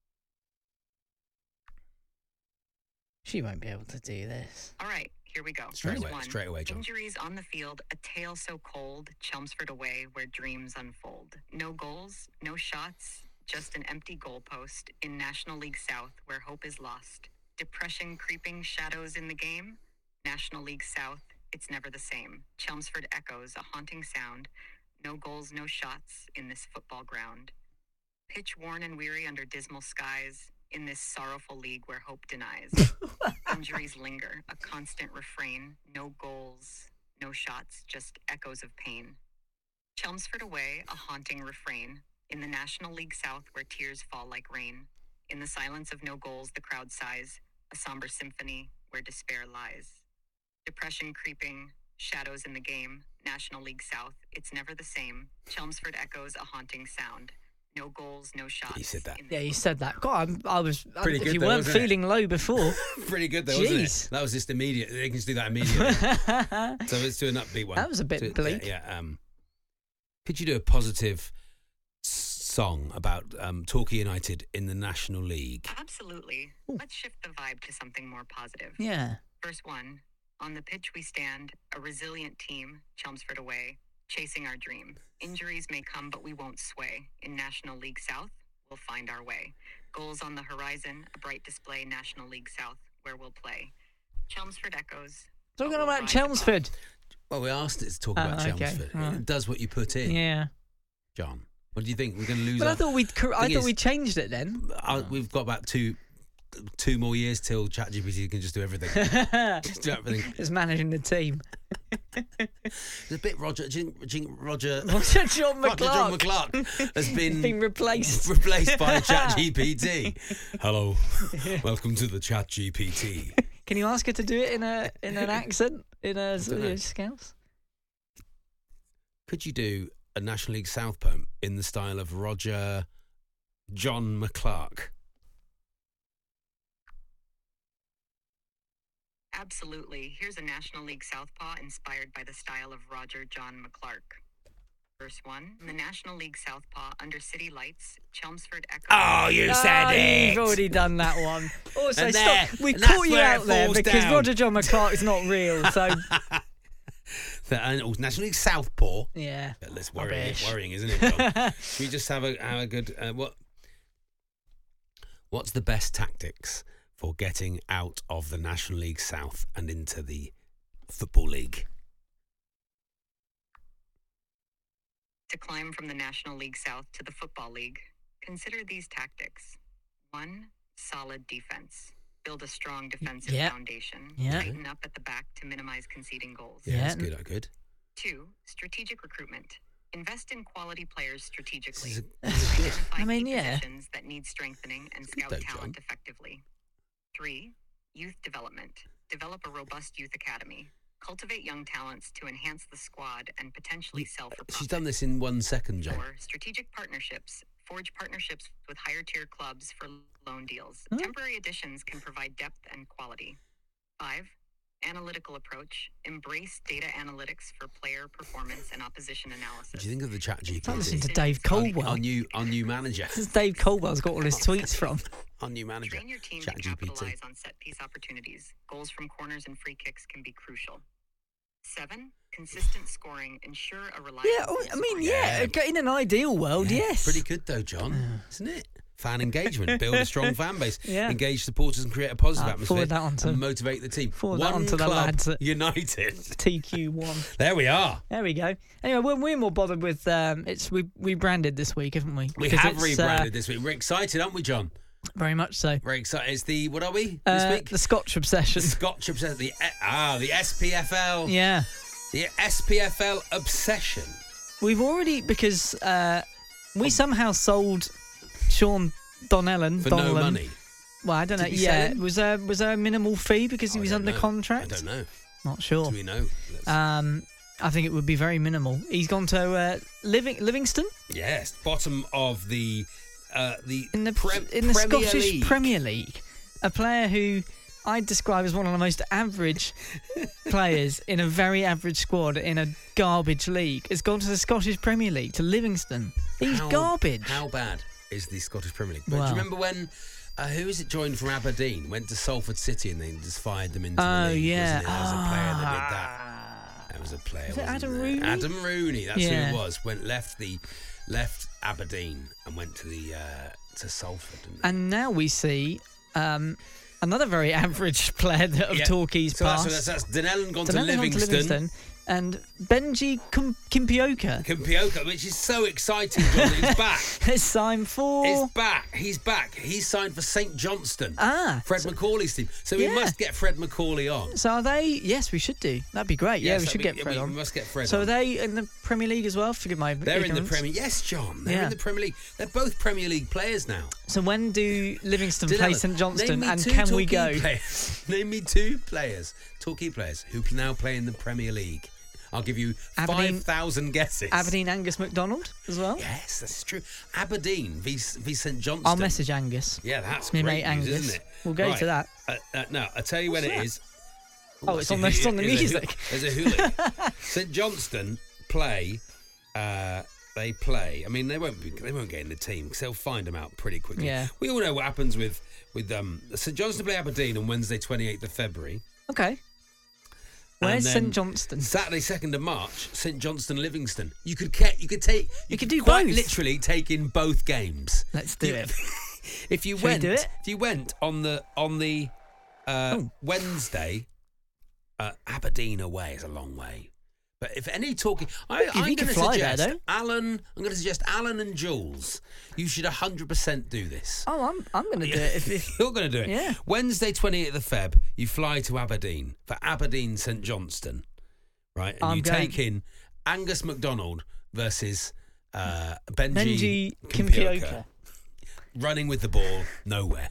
[SPEAKER 7] She won't be able to do this.
[SPEAKER 8] All right, here we go.
[SPEAKER 5] Straight
[SPEAKER 8] Here's
[SPEAKER 5] away,
[SPEAKER 8] one.
[SPEAKER 5] straight away, John.
[SPEAKER 8] Injuries on the field, a tale so cold, Chelmsford away where dreams unfold. No goals, no shots, just an empty goalpost in National League South where hope is lost. Depression creeping, shadows in the game. National League South, it's never the same. Chelmsford echoes, a haunting sound. No goals, no shots in this football ground. Pitch worn and weary under dismal skies. In this sorrowful league where hope denies. Injuries linger, a constant refrain. No goals, no shots, just echoes of pain. Chelmsford away, a haunting refrain. In the National League South where tears fall like rain. In the silence of no goals, the crowd sighs. A somber symphony where despair lies. Depression creeping, shadows in the game. National League South, it's never the same. Chelmsford echoes, a haunting sound. No goals, no shots.
[SPEAKER 5] He said that.
[SPEAKER 8] in this
[SPEAKER 7] Yeah, you
[SPEAKER 8] football
[SPEAKER 7] said that.
[SPEAKER 8] ground.
[SPEAKER 7] God, I'm, I was.
[SPEAKER 5] Pretty
[SPEAKER 7] if
[SPEAKER 5] good
[SPEAKER 7] you
[SPEAKER 5] though,
[SPEAKER 7] weren't
[SPEAKER 5] wasn't it?
[SPEAKER 7] feeling low before.
[SPEAKER 5] Pretty good though, wasn't
[SPEAKER 7] Jeez.
[SPEAKER 5] it? That was just immediate. They can just do that immediately. So let's do an upbeat one.
[SPEAKER 7] That was a bit
[SPEAKER 5] So,
[SPEAKER 7] bleak.
[SPEAKER 5] Yeah, yeah. Um, could you do a positive s- song about um, Torquay United in the National League?
[SPEAKER 8] Absolutely.
[SPEAKER 7] Ooh.
[SPEAKER 8] Let's shift the vibe to something more positive.
[SPEAKER 7] Yeah.
[SPEAKER 8] Verse one. On the pitch we stand, a resilient team, Chelmsford away, chasing our dream. Injuries may come, but we won't sway. In National League South, we'll find our way. Goals on the horizon, a bright display, National League South, where we'll play. Chelmsford echoes.
[SPEAKER 7] Talking
[SPEAKER 8] but we'll
[SPEAKER 7] about
[SPEAKER 8] rise
[SPEAKER 7] Chelmsford.
[SPEAKER 5] Well, we asked it to talk
[SPEAKER 7] Oh,
[SPEAKER 5] about
[SPEAKER 7] okay,
[SPEAKER 5] Chelmsford.
[SPEAKER 7] right.
[SPEAKER 5] It does what you put in,
[SPEAKER 7] Yeah.
[SPEAKER 5] John. What do you think? We're going to lose
[SPEAKER 7] But
[SPEAKER 5] our...
[SPEAKER 7] I thought we'd. cor- I
[SPEAKER 5] Thing
[SPEAKER 7] thought
[SPEAKER 5] is-
[SPEAKER 7] we changed it then.
[SPEAKER 5] Uh, we've got about two two more years till ChatGPT can just do everything. Just do everything.
[SPEAKER 7] It's managing the team.
[SPEAKER 5] It's a bit Roger Jing, Jing, Roger
[SPEAKER 7] Roger John
[SPEAKER 5] Roger John
[SPEAKER 7] McClark.
[SPEAKER 5] McClark has been
[SPEAKER 7] Been replaced.
[SPEAKER 5] replaced by ChatGPT. Hello, welcome to the ChatGPT.
[SPEAKER 7] Can you ask her to do it in a in an accent in a
[SPEAKER 5] don't know.
[SPEAKER 7] Scouse?
[SPEAKER 5] Could you do a National League South poem in the style of Roger John McClark?
[SPEAKER 8] Absolutely. Here's a National League Southpaw inspired by the style of Roger John McClark. Verse one. In the National League Southpaw, under city lights, Chelmsford echoes.
[SPEAKER 5] Oh, you said
[SPEAKER 7] Ah,
[SPEAKER 5] it.
[SPEAKER 7] You've already done that one. Also,
[SPEAKER 5] And
[SPEAKER 7] stop.
[SPEAKER 5] there-
[SPEAKER 7] We
[SPEAKER 5] and that's
[SPEAKER 7] caught you
[SPEAKER 5] where it
[SPEAKER 7] out there
[SPEAKER 5] falls
[SPEAKER 7] because
[SPEAKER 5] down.
[SPEAKER 7] Roger John McClark is not real. So
[SPEAKER 5] The, and also National League Southpaw.
[SPEAKER 7] yeah.
[SPEAKER 5] Yeah, That's worrying,
[SPEAKER 7] Rubbish.
[SPEAKER 5] worrying, isn't it, John? Should we just have a have a good uh, what? What's the best tactics for getting out of the National League South and into the Football League?
[SPEAKER 8] To climb from the National League South to the Football League, consider these tactics. One, solid defense. Build a strong defensive
[SPEAKER 7] Yeah.
[SPEAKER 8] foundation.
[SPEAKER 7] Yeah.
[SPEAKER 8] Tighten up at the back to minimize conceding goals.
[SPEAKER 5] Yeah,
[SPEAKER 7] Yeah.
[SPEAKER 5] that's good. Good.
[SPEAKER 8] Two, strategic recruitment. Invest in quality players strategically.
[SPEAKER 5] This is a- this is good.
[SPEAKER 8] Identify
[SPEAKER 7] I mean,
[SPEAKER 8] key
[SPEAKER 7] yeah.
[SPEAKER 8] positions that need strengthening and
[SPEAKER 5] Good
[SPEAKER 8] scout
[SPEAKER 5] though,
[SPEAKER 8] talent
[SPEAKER 5] John.
[SPEAKER 8] effectively. Three, youth development. Develop a robust youth academy. Cultivate young talents to enhance the squad and potentially sell for profit.
[SPEAKER 5] She's done this in one second, John.
[SPEAKER 8] Four, strategic partnerships. Forge partnerships with higher-tier clubs for loan deals.
[SPEAKER 7] Huh?
[SPEAKER 8] Temporary additions can provide depth and quality. Five, analytical approach. Embrace data analytics for player performance and opposition analysis.
[SPEAKER 5] What do you think of the chat G P T?
[SPEAKER 7] I'm listening to Dave Caldwell.
[SPEAKER 5] Our new, our new manager.
[SPEAKER 7] This is Dave Caldwell's got all his tweets from.
[SPEAKER 5] Our new manager.
[SPEAKER 8] Train your team
[SPEAKER 5] Chat
[SPEAKER 8] to
[SPEAKER 5] G P T.
[SPEAKER 8] capitalize on set-piece opportunities. Goals from corners and free kicks can be crucial. Seven, consistent scoring. Ensure a reliable.
[SPEAKER 7] Yeah, oh, I mean, yeah,
[SPEAKER 5] Yeah.
[SPEAKER 7] in an ideal world,
[SPEAKER 5] Yeah,
[SPEAKER 7] yes.
[SPEAKER 5] Pretty good though, John, isn't it? Fan engagement, build a strong fan base,
[SPEAKER 7] Yeah.
[SPEAKER 5] engage supporters and create a positive
[SPEAKER 7] Ah,
[SPEAKER 5] atmosphere
[SPEAKER 7] forward that on to-
[SPEAKER 5] and motivate the team.
[SPEAKER 7] forward
[SPEAKER 5] One
[SPEAKER 7] that on to the
[SPEAKER 5] club
[SPEAKER 7] lads at-
[SPEAKER 5] united.
[SPEAKER 7] T Q one.
[SPEAKER 5] There we are.
[SPEAKER 7] There we go. Anyway, we're, we're more bothered with um, it's we rebranded this week, haven't we?
[SPEAKER 5] We
[SPEAKER 7] Because
[SPEAKER 5] have
[SPEAKER 7] it's,
[SPEAKER 5] rebranded
[SPEAKER 7] uh,
[SPEAKER 5] this week. We're excited, aren't we, John?
[SPEAKER 7] very much so.
[SPEAKER 5] Very excited. It's the, what are we
[SPEAKER 7] Uh,
[SPEAKER 5] this week?
[SPEAKER 7] the Scotch
[SPEAKER 5] The
[SPEAKER 7] obsession.
[SPEAKER 5] Scotch Obsession. The, ah, the S P F L.
[SPEAKER 7] Yeah,
[SPEAKER 5] The S P F L Obsession.
[SPEAKER 7] we've already because uh, we somehow sold Sean Donnellan.
[SPEAKER 5] For
[SPEAKER 7] Donnellan.
[SPEAKER 5] no money.
[SPEAKER 7] Well, I don't know.
[SPEAKER 5] Did we sell
[SPEAKER 7] Yeah,
[SPEAKER 5] him?
[SPEAKER 7] was there was there a minimal fee because he
[SPEAKER 5] I
[SPEAKER 7] was
[SPEAKER 5] don't
[SPEAKER 7] under
[SPEAKER 5] know.
[SPEAKER 7] contract?
[SPEAKER 5] I don't know.
[SPEAKER 7] Not sure.
[SPEAKER 5] Do we know? Let's-
[SPEAKER 7] Um, I think it would be very minimal. He's gone to uh, Living Livingston
[SPEAKER 5] yes. Bottom of the uh, the
[SPEAKER 7] in the
[SPEAKER 5] Prem-
[SPEAKER 7] in the
[SPEAKER 5] Premier
[SPEAKER 7] Scottish
[SPEAKER 5] League.
[SPEAKER 7] Premier League. A player who I'd describe as one of the most average players in a very average squad in a garbage league has gone to the Scottish Premier League to Livingston. He's
[SPEAKER 5] How-
[SPEAKER 7] garbage.
[SPEAKER 5] How bad is the Scottish Premier League? But
[SPEAKER 7] Well.
[SPEAKER 5] do you remember when uh, who is it joined from Aberdeen? Went to Salford City and they just fired them into
[SPEAKER 7] Oh
[SPEAKER 5] the league.
[SPEAKER 7] yeah,
[SPEAKER 5] Wasn't it? There was a player that did
[SPEAKER 7] Ah.
[SPEAKER 5] that. There was a player.
[SPEAKER 7] Was it
[SPEAKER 5] wasn't
[SPEAKER 7] Adam
[SPEAKER 5] there?
[SPEAKER 7] Rooney?
[SPEAKER 5] Adam Rooney. That's
[SPEAKER 7] Yeah.
[SPEAKER 5] who it was. Went left the left Aberdeen and went to the uh, to Salford. Didn't they?
[SPEAKER 7] And now we see um, another very average player that of
[SPEAKER 5] Yeah.
[SPEAKER 7] Torquay's
[SPEAKER 5] so
[SPEAKER 7] past.
[SPEAKER 5] that's, that's, that's Dunellan gone to
[SPEAKER 7] Dunellan gone
[SPEAKER 5] Livingston.
[SPEAKER 7] Livingston, and Benji Kim- Kimpioka
[SPEAKER 5] Kimpioka, which is so exciting, John. that He's back.
[SPEAKER 7] has signed for.
[SPEAKER 5] He's back. He's back. He's signed for Saint Johnston.
[SPEAKER 7] Ah,
[SPEAKER 5] Fred
[SPEAKER 7] so,
[SPEAKER 5] Macaulay's team. So we
[SPEAKER 7] Yeah.
[SPEAKER 5] must get Fred Macaulay on.
[SPEAKER 7] so are they? Yes, we should do. That'd be great. Yeah,
[SPEAKER 5] Yes,
[SPEAKER 7] we
[SPEAKER 5] that'd
[SPEAKER 7] should
[SPEAKER 5] be-
[SPEAKER 7] get
[SPEAKER 5] yeah,
[SPEAKER 7] Fred
[SPEAKER 5] we,
[SPEAKER 7] on.
[SPEAKER 5] We must get Fred
[SPEAKER 7] So
[SPEAKER 5] on.
[SPEAKER 7] are they in the Premier League as well? Forgive my
[SPEAKER 5] They're in the
[SPEAKER 7] ignorance.
[SPEAKER 5] Premier. Yes, John. They're
[SPEAKER 7] Yeah.
[SPEAKER 5] in the Premier League. They're both Premier League players now.
[SPEAKER 7] So when do Livingston
[SPEAKER 5] Dunellan,
[SPEAKER 7] play Saint Johnston,
[SPEAKER 5] name me
[SPEAKER 7] and
[SPEAKER 5] two
[SPEAKER 7] can we
[SPEAKER 5] Torquay
[SPEAKER 7] go?
[SPEAKER 5] Players. Name me two players, Torquay players, who can now play in the Premier League. I'll give you
[SPEAKER 7] Aberdeen-
[SPEAKER 5] five thousand guesses.
[SPEAKER 7] Aberdeen Angus MacDonald as well.
[SPEAKER 5] Yes, that's true. Aberdeen v, v Saint Johnston.
[SPEAKER 7] I'll message Angus.
[SPEAKER 5] Yeah, that's
[SPEAKER 7] Me
[SPEAKER 5] great
[SPEAKER 7] mate
[SPEAKER 5] news,
[SPEAKER 7] Angus.
[SPEAKER 5] isn't it?
[SPEAKER 7] We'll go
[SPEAKER 5] Right.
[SPEAKER 7] to that.
[SPEAKER 5] Uh, uh, now, I'll tell you when
[SPEAKER 7] What's
[SPEAKER 5] it
[SPEAKER 7] that?
[SPEAKER 5] is.
[SPEAKER 7] Oh, it's
[SPEAKER 5] a
[SPEAKER 7] on the-
[SPEAKER 5] hu-
[SPEAKER 7] it's on the
[SPEAKER 5] there's a hu-
[SPEAKER 7] music.
[SPEAKER 5] There's a hooligan. Saint Johnston play. Uh, they play. I mean, they won't be. They won't get in the team because they'll find them out pretty quickly.
[SPEAKER 7] Yeah.
[SPEAKER 5] We all know what happens with with um, Saint Johnston play Aberdeen on Wednesday, twenty-eighth of February.
[SPEAKER 7] Okay. Where's
[SPEAKER 5] then
[SPEAKER 7] Saint Johnston?
[SPEAKER 5] Saturday, second of March, Saint Johnston, Livingston. You could get. You could take.
[SPEAKER 7] You could do
[SPEAKER 5] quite
[SPEAKER 7] both.
[SPEAKER 5] literally take in both games.
[SPEAKER 7] Let's do
[SPEAKER 5] You-
[SPEAKER 7] it.
[SPEAKER 5] If you
[SPEAKER 7] Shall we
[SPEAKER 5] went,
[SPEAKER 7] do it?
[SPEAKER 5] if you went on the on the uh,
[SPEAKER 7] Oh.
[SPEAKER 5] Wednesday, uh, Aberdeen away is a long way. But if any talking, I,
[SPEAKER 7] You
[SPEAKER 5] I'm
[SPEAKER 7] can
[SPEAKER 5] going to
[SPEAKER 7] fly there,
[SPEAKER 5] suggest
[SPEAKER 7] though.
[SPEAKER 5] Alan. I'm going to suggest Alan and Jules. You should one hundred percent do this.
[SPEAKER 7] Oh, I'm I'm going to do it. If, if,
[SPEAKER 5] You're going to do it.
[SPEAKER 7] Yeah.
[SPEAKER 5] Wednesday, twenty-eighth of Feb, you fly to Aberdeen for Aberdeen Saint Johnston, right? And
[SPEAKER 7] I'm
[SPEAKER 5] you
[SPEAKER 7] going.
[SPEAKER 5] take in Angus MacDonald versus uh, Benji,
[SPEAKER 7] Benji
[SPEAKER 5] Kimpioka.
[SPEAKER 7] Kimpioka.
[SPEAKER 5] Running with the ball nowhere.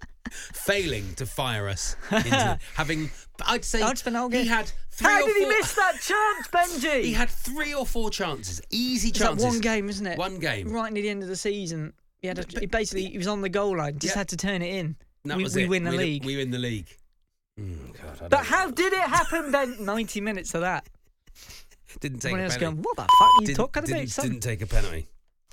[SPEAKER 5] Failing to fire us into having, I'd say
[SPEAKER 7] Alex Van Alge.
[SPEAKER 5] he had three
[SPEAKER 7] How
[SPEAKER 5] or
[SPEAKER 7] did he
[SPEAKER 5] four,
[SPEAKER 7] miss that chance, Benji?
[SPEAKER 5] He had three or four chances, easy
[SPEAKER 7] It's that
[SPEAKER 5] chances.
[SPEAKER 7] one game, isn't it?
[SPEAKER 5] One game.
[SPEAKER 7] Right near the end of the season. He had a,
[SPEAKER 5] But-
[SPEAKER 7] he basically he was on the goal line. Just
[SPEAKER 5] Yeah.
[SPEAKER 7] had to turn it in.
[SPEAKER 5] And that
[SPEAKER 7] we
[SPEAKER 5] was
[SPEAKER 7] we
[SPEAKER 5] it.
[SPEAKER 7] win the
[SPEAKER 5] we,
[SPEAKER 7] league.
[SPEAKER 5] We win the league. Mm, God, I
[SPEAKER 7] but
[SPEAKER 5] don't
[SPEAKER 7] how
[SPEAKER 5] know.
[SPEAKER 7] did it happen, Ben? ninety minutes of that.
[SPEAKER 5] Didn't take
[SPEAKER 7] Everyone
[SPEAKER 5] a
[SPEAKER 7] else
[SPEAKER 5] penalty.
[SPEAKER 7] going, what the fuck are you
[SPEAKER 5] didn't,
[SPEAKER 7] talking about,
[SPEAKER 5] didn't,
[SPEAKER 7] son?
[SPEAKER 5] didn't take a penalty.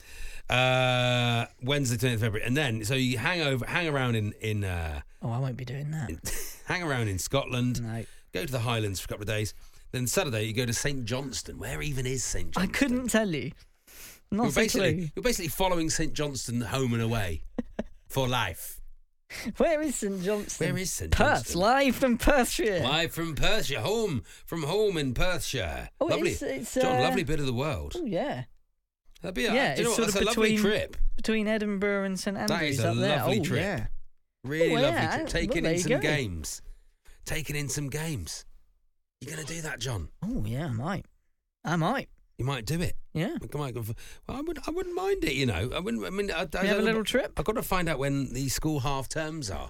[SPEAKER 5] Uh, Wednesday, twentieth of February, and then so you hang over, hang around in in uh,
[SPEAKER 7] Oh, I won't be doing that.
[SPEAKER 5] hang around in Scotland.
[SPEAKER 7] No.
[SPEAKER 5] Go to the Highlands for a couple of days. Then Saturday you go to Saint Johnston. Where even is Saint
[SPEAKER 7] I
[SPEAKER 5] Johnston?
[SPEAKER 7] couldn't tell you. Not
[SPEAKER 5] You're
[SPEAKER 7] a
[SPEAKER 5] basically
[SPEAKER 7] clue.
[SPEAKER 5] you're basically following Saint Johnston home and away for life.
[SPEAKER 7] Where is Saint Johnston?
[SPEAKER 5] Where is Saint
[SPEAKER 7] Perth,
[SPEAKER 5] Johnston?
[SPEAKER 7] live from Perthshire.
[SPEAKER 5] Live from Perthshire, home from home in Perthshire.
[SPEAKER 7] Oh,
[SPEAKER 5] lovely,
[SPEAKER 7] it's, it's
[SPEAKER 5] John.
[SPEAKER 7] uh,
[SPEAKER 5] Lovely bit of the world.
[SPEAKER 7] Oh yeah,
[SPEAKER 5] That'd be a,
[SPEAKER 7] yeah.
[SPEAKER 5] do you know
[SPEAKER 7] it's
[SPEAKER 5] what,
[SPEAKER 7] sort
[SPEAKER 5] that's
[SPEAKER 7] of
[SPEAKER 5] a lovely
[SPEAKER 7] between
[SPEAKER 5] trip.
[SPEAKER 7] between Edinburgh and St Andrews
[SPEAKER 5] That is a
[SPEAKER 7] up there.
[SPEAKER 5] lovely
[SPEAKER 7] oh,
[SPEAKER 5] trip.
[SPEAKER 7] Yeah.
[SPEAKER 5] Really
[SPEAKER 7] Oh,
[SPEAKER 5] lovely
[SPEAKER 7] yeah.
[SPEAKER 5] trip.
[SPEAKER 7] Well,
[SPEAKER 5] Taking
[SPEAKER 7] there
[SPEAKER 5] in
[SPEAKER 7] you
[SPEAKER 5] some
[SPEAKER 7] go.
[SPEAKER 5] games. Taking in some games. You're going to do that, John?
[SPEAKER 7] Oh yeah, I might. I might.
[SPEAKER 5] You might do it.
[SPEAKER 7] Yeah.
[SPEAKER 5] I might go for, well, I would. I wouldn't mind it. You know. I wouldn't. I mean, I, I
[SPEAKER 7] We have
[SPEAKER 5] don't
[SPEAKER 7] a
[SPEAKER 5] know,
[SPEAKER 7] little trip.
[SPEAKER 5] I've got to find out when the school half terms are.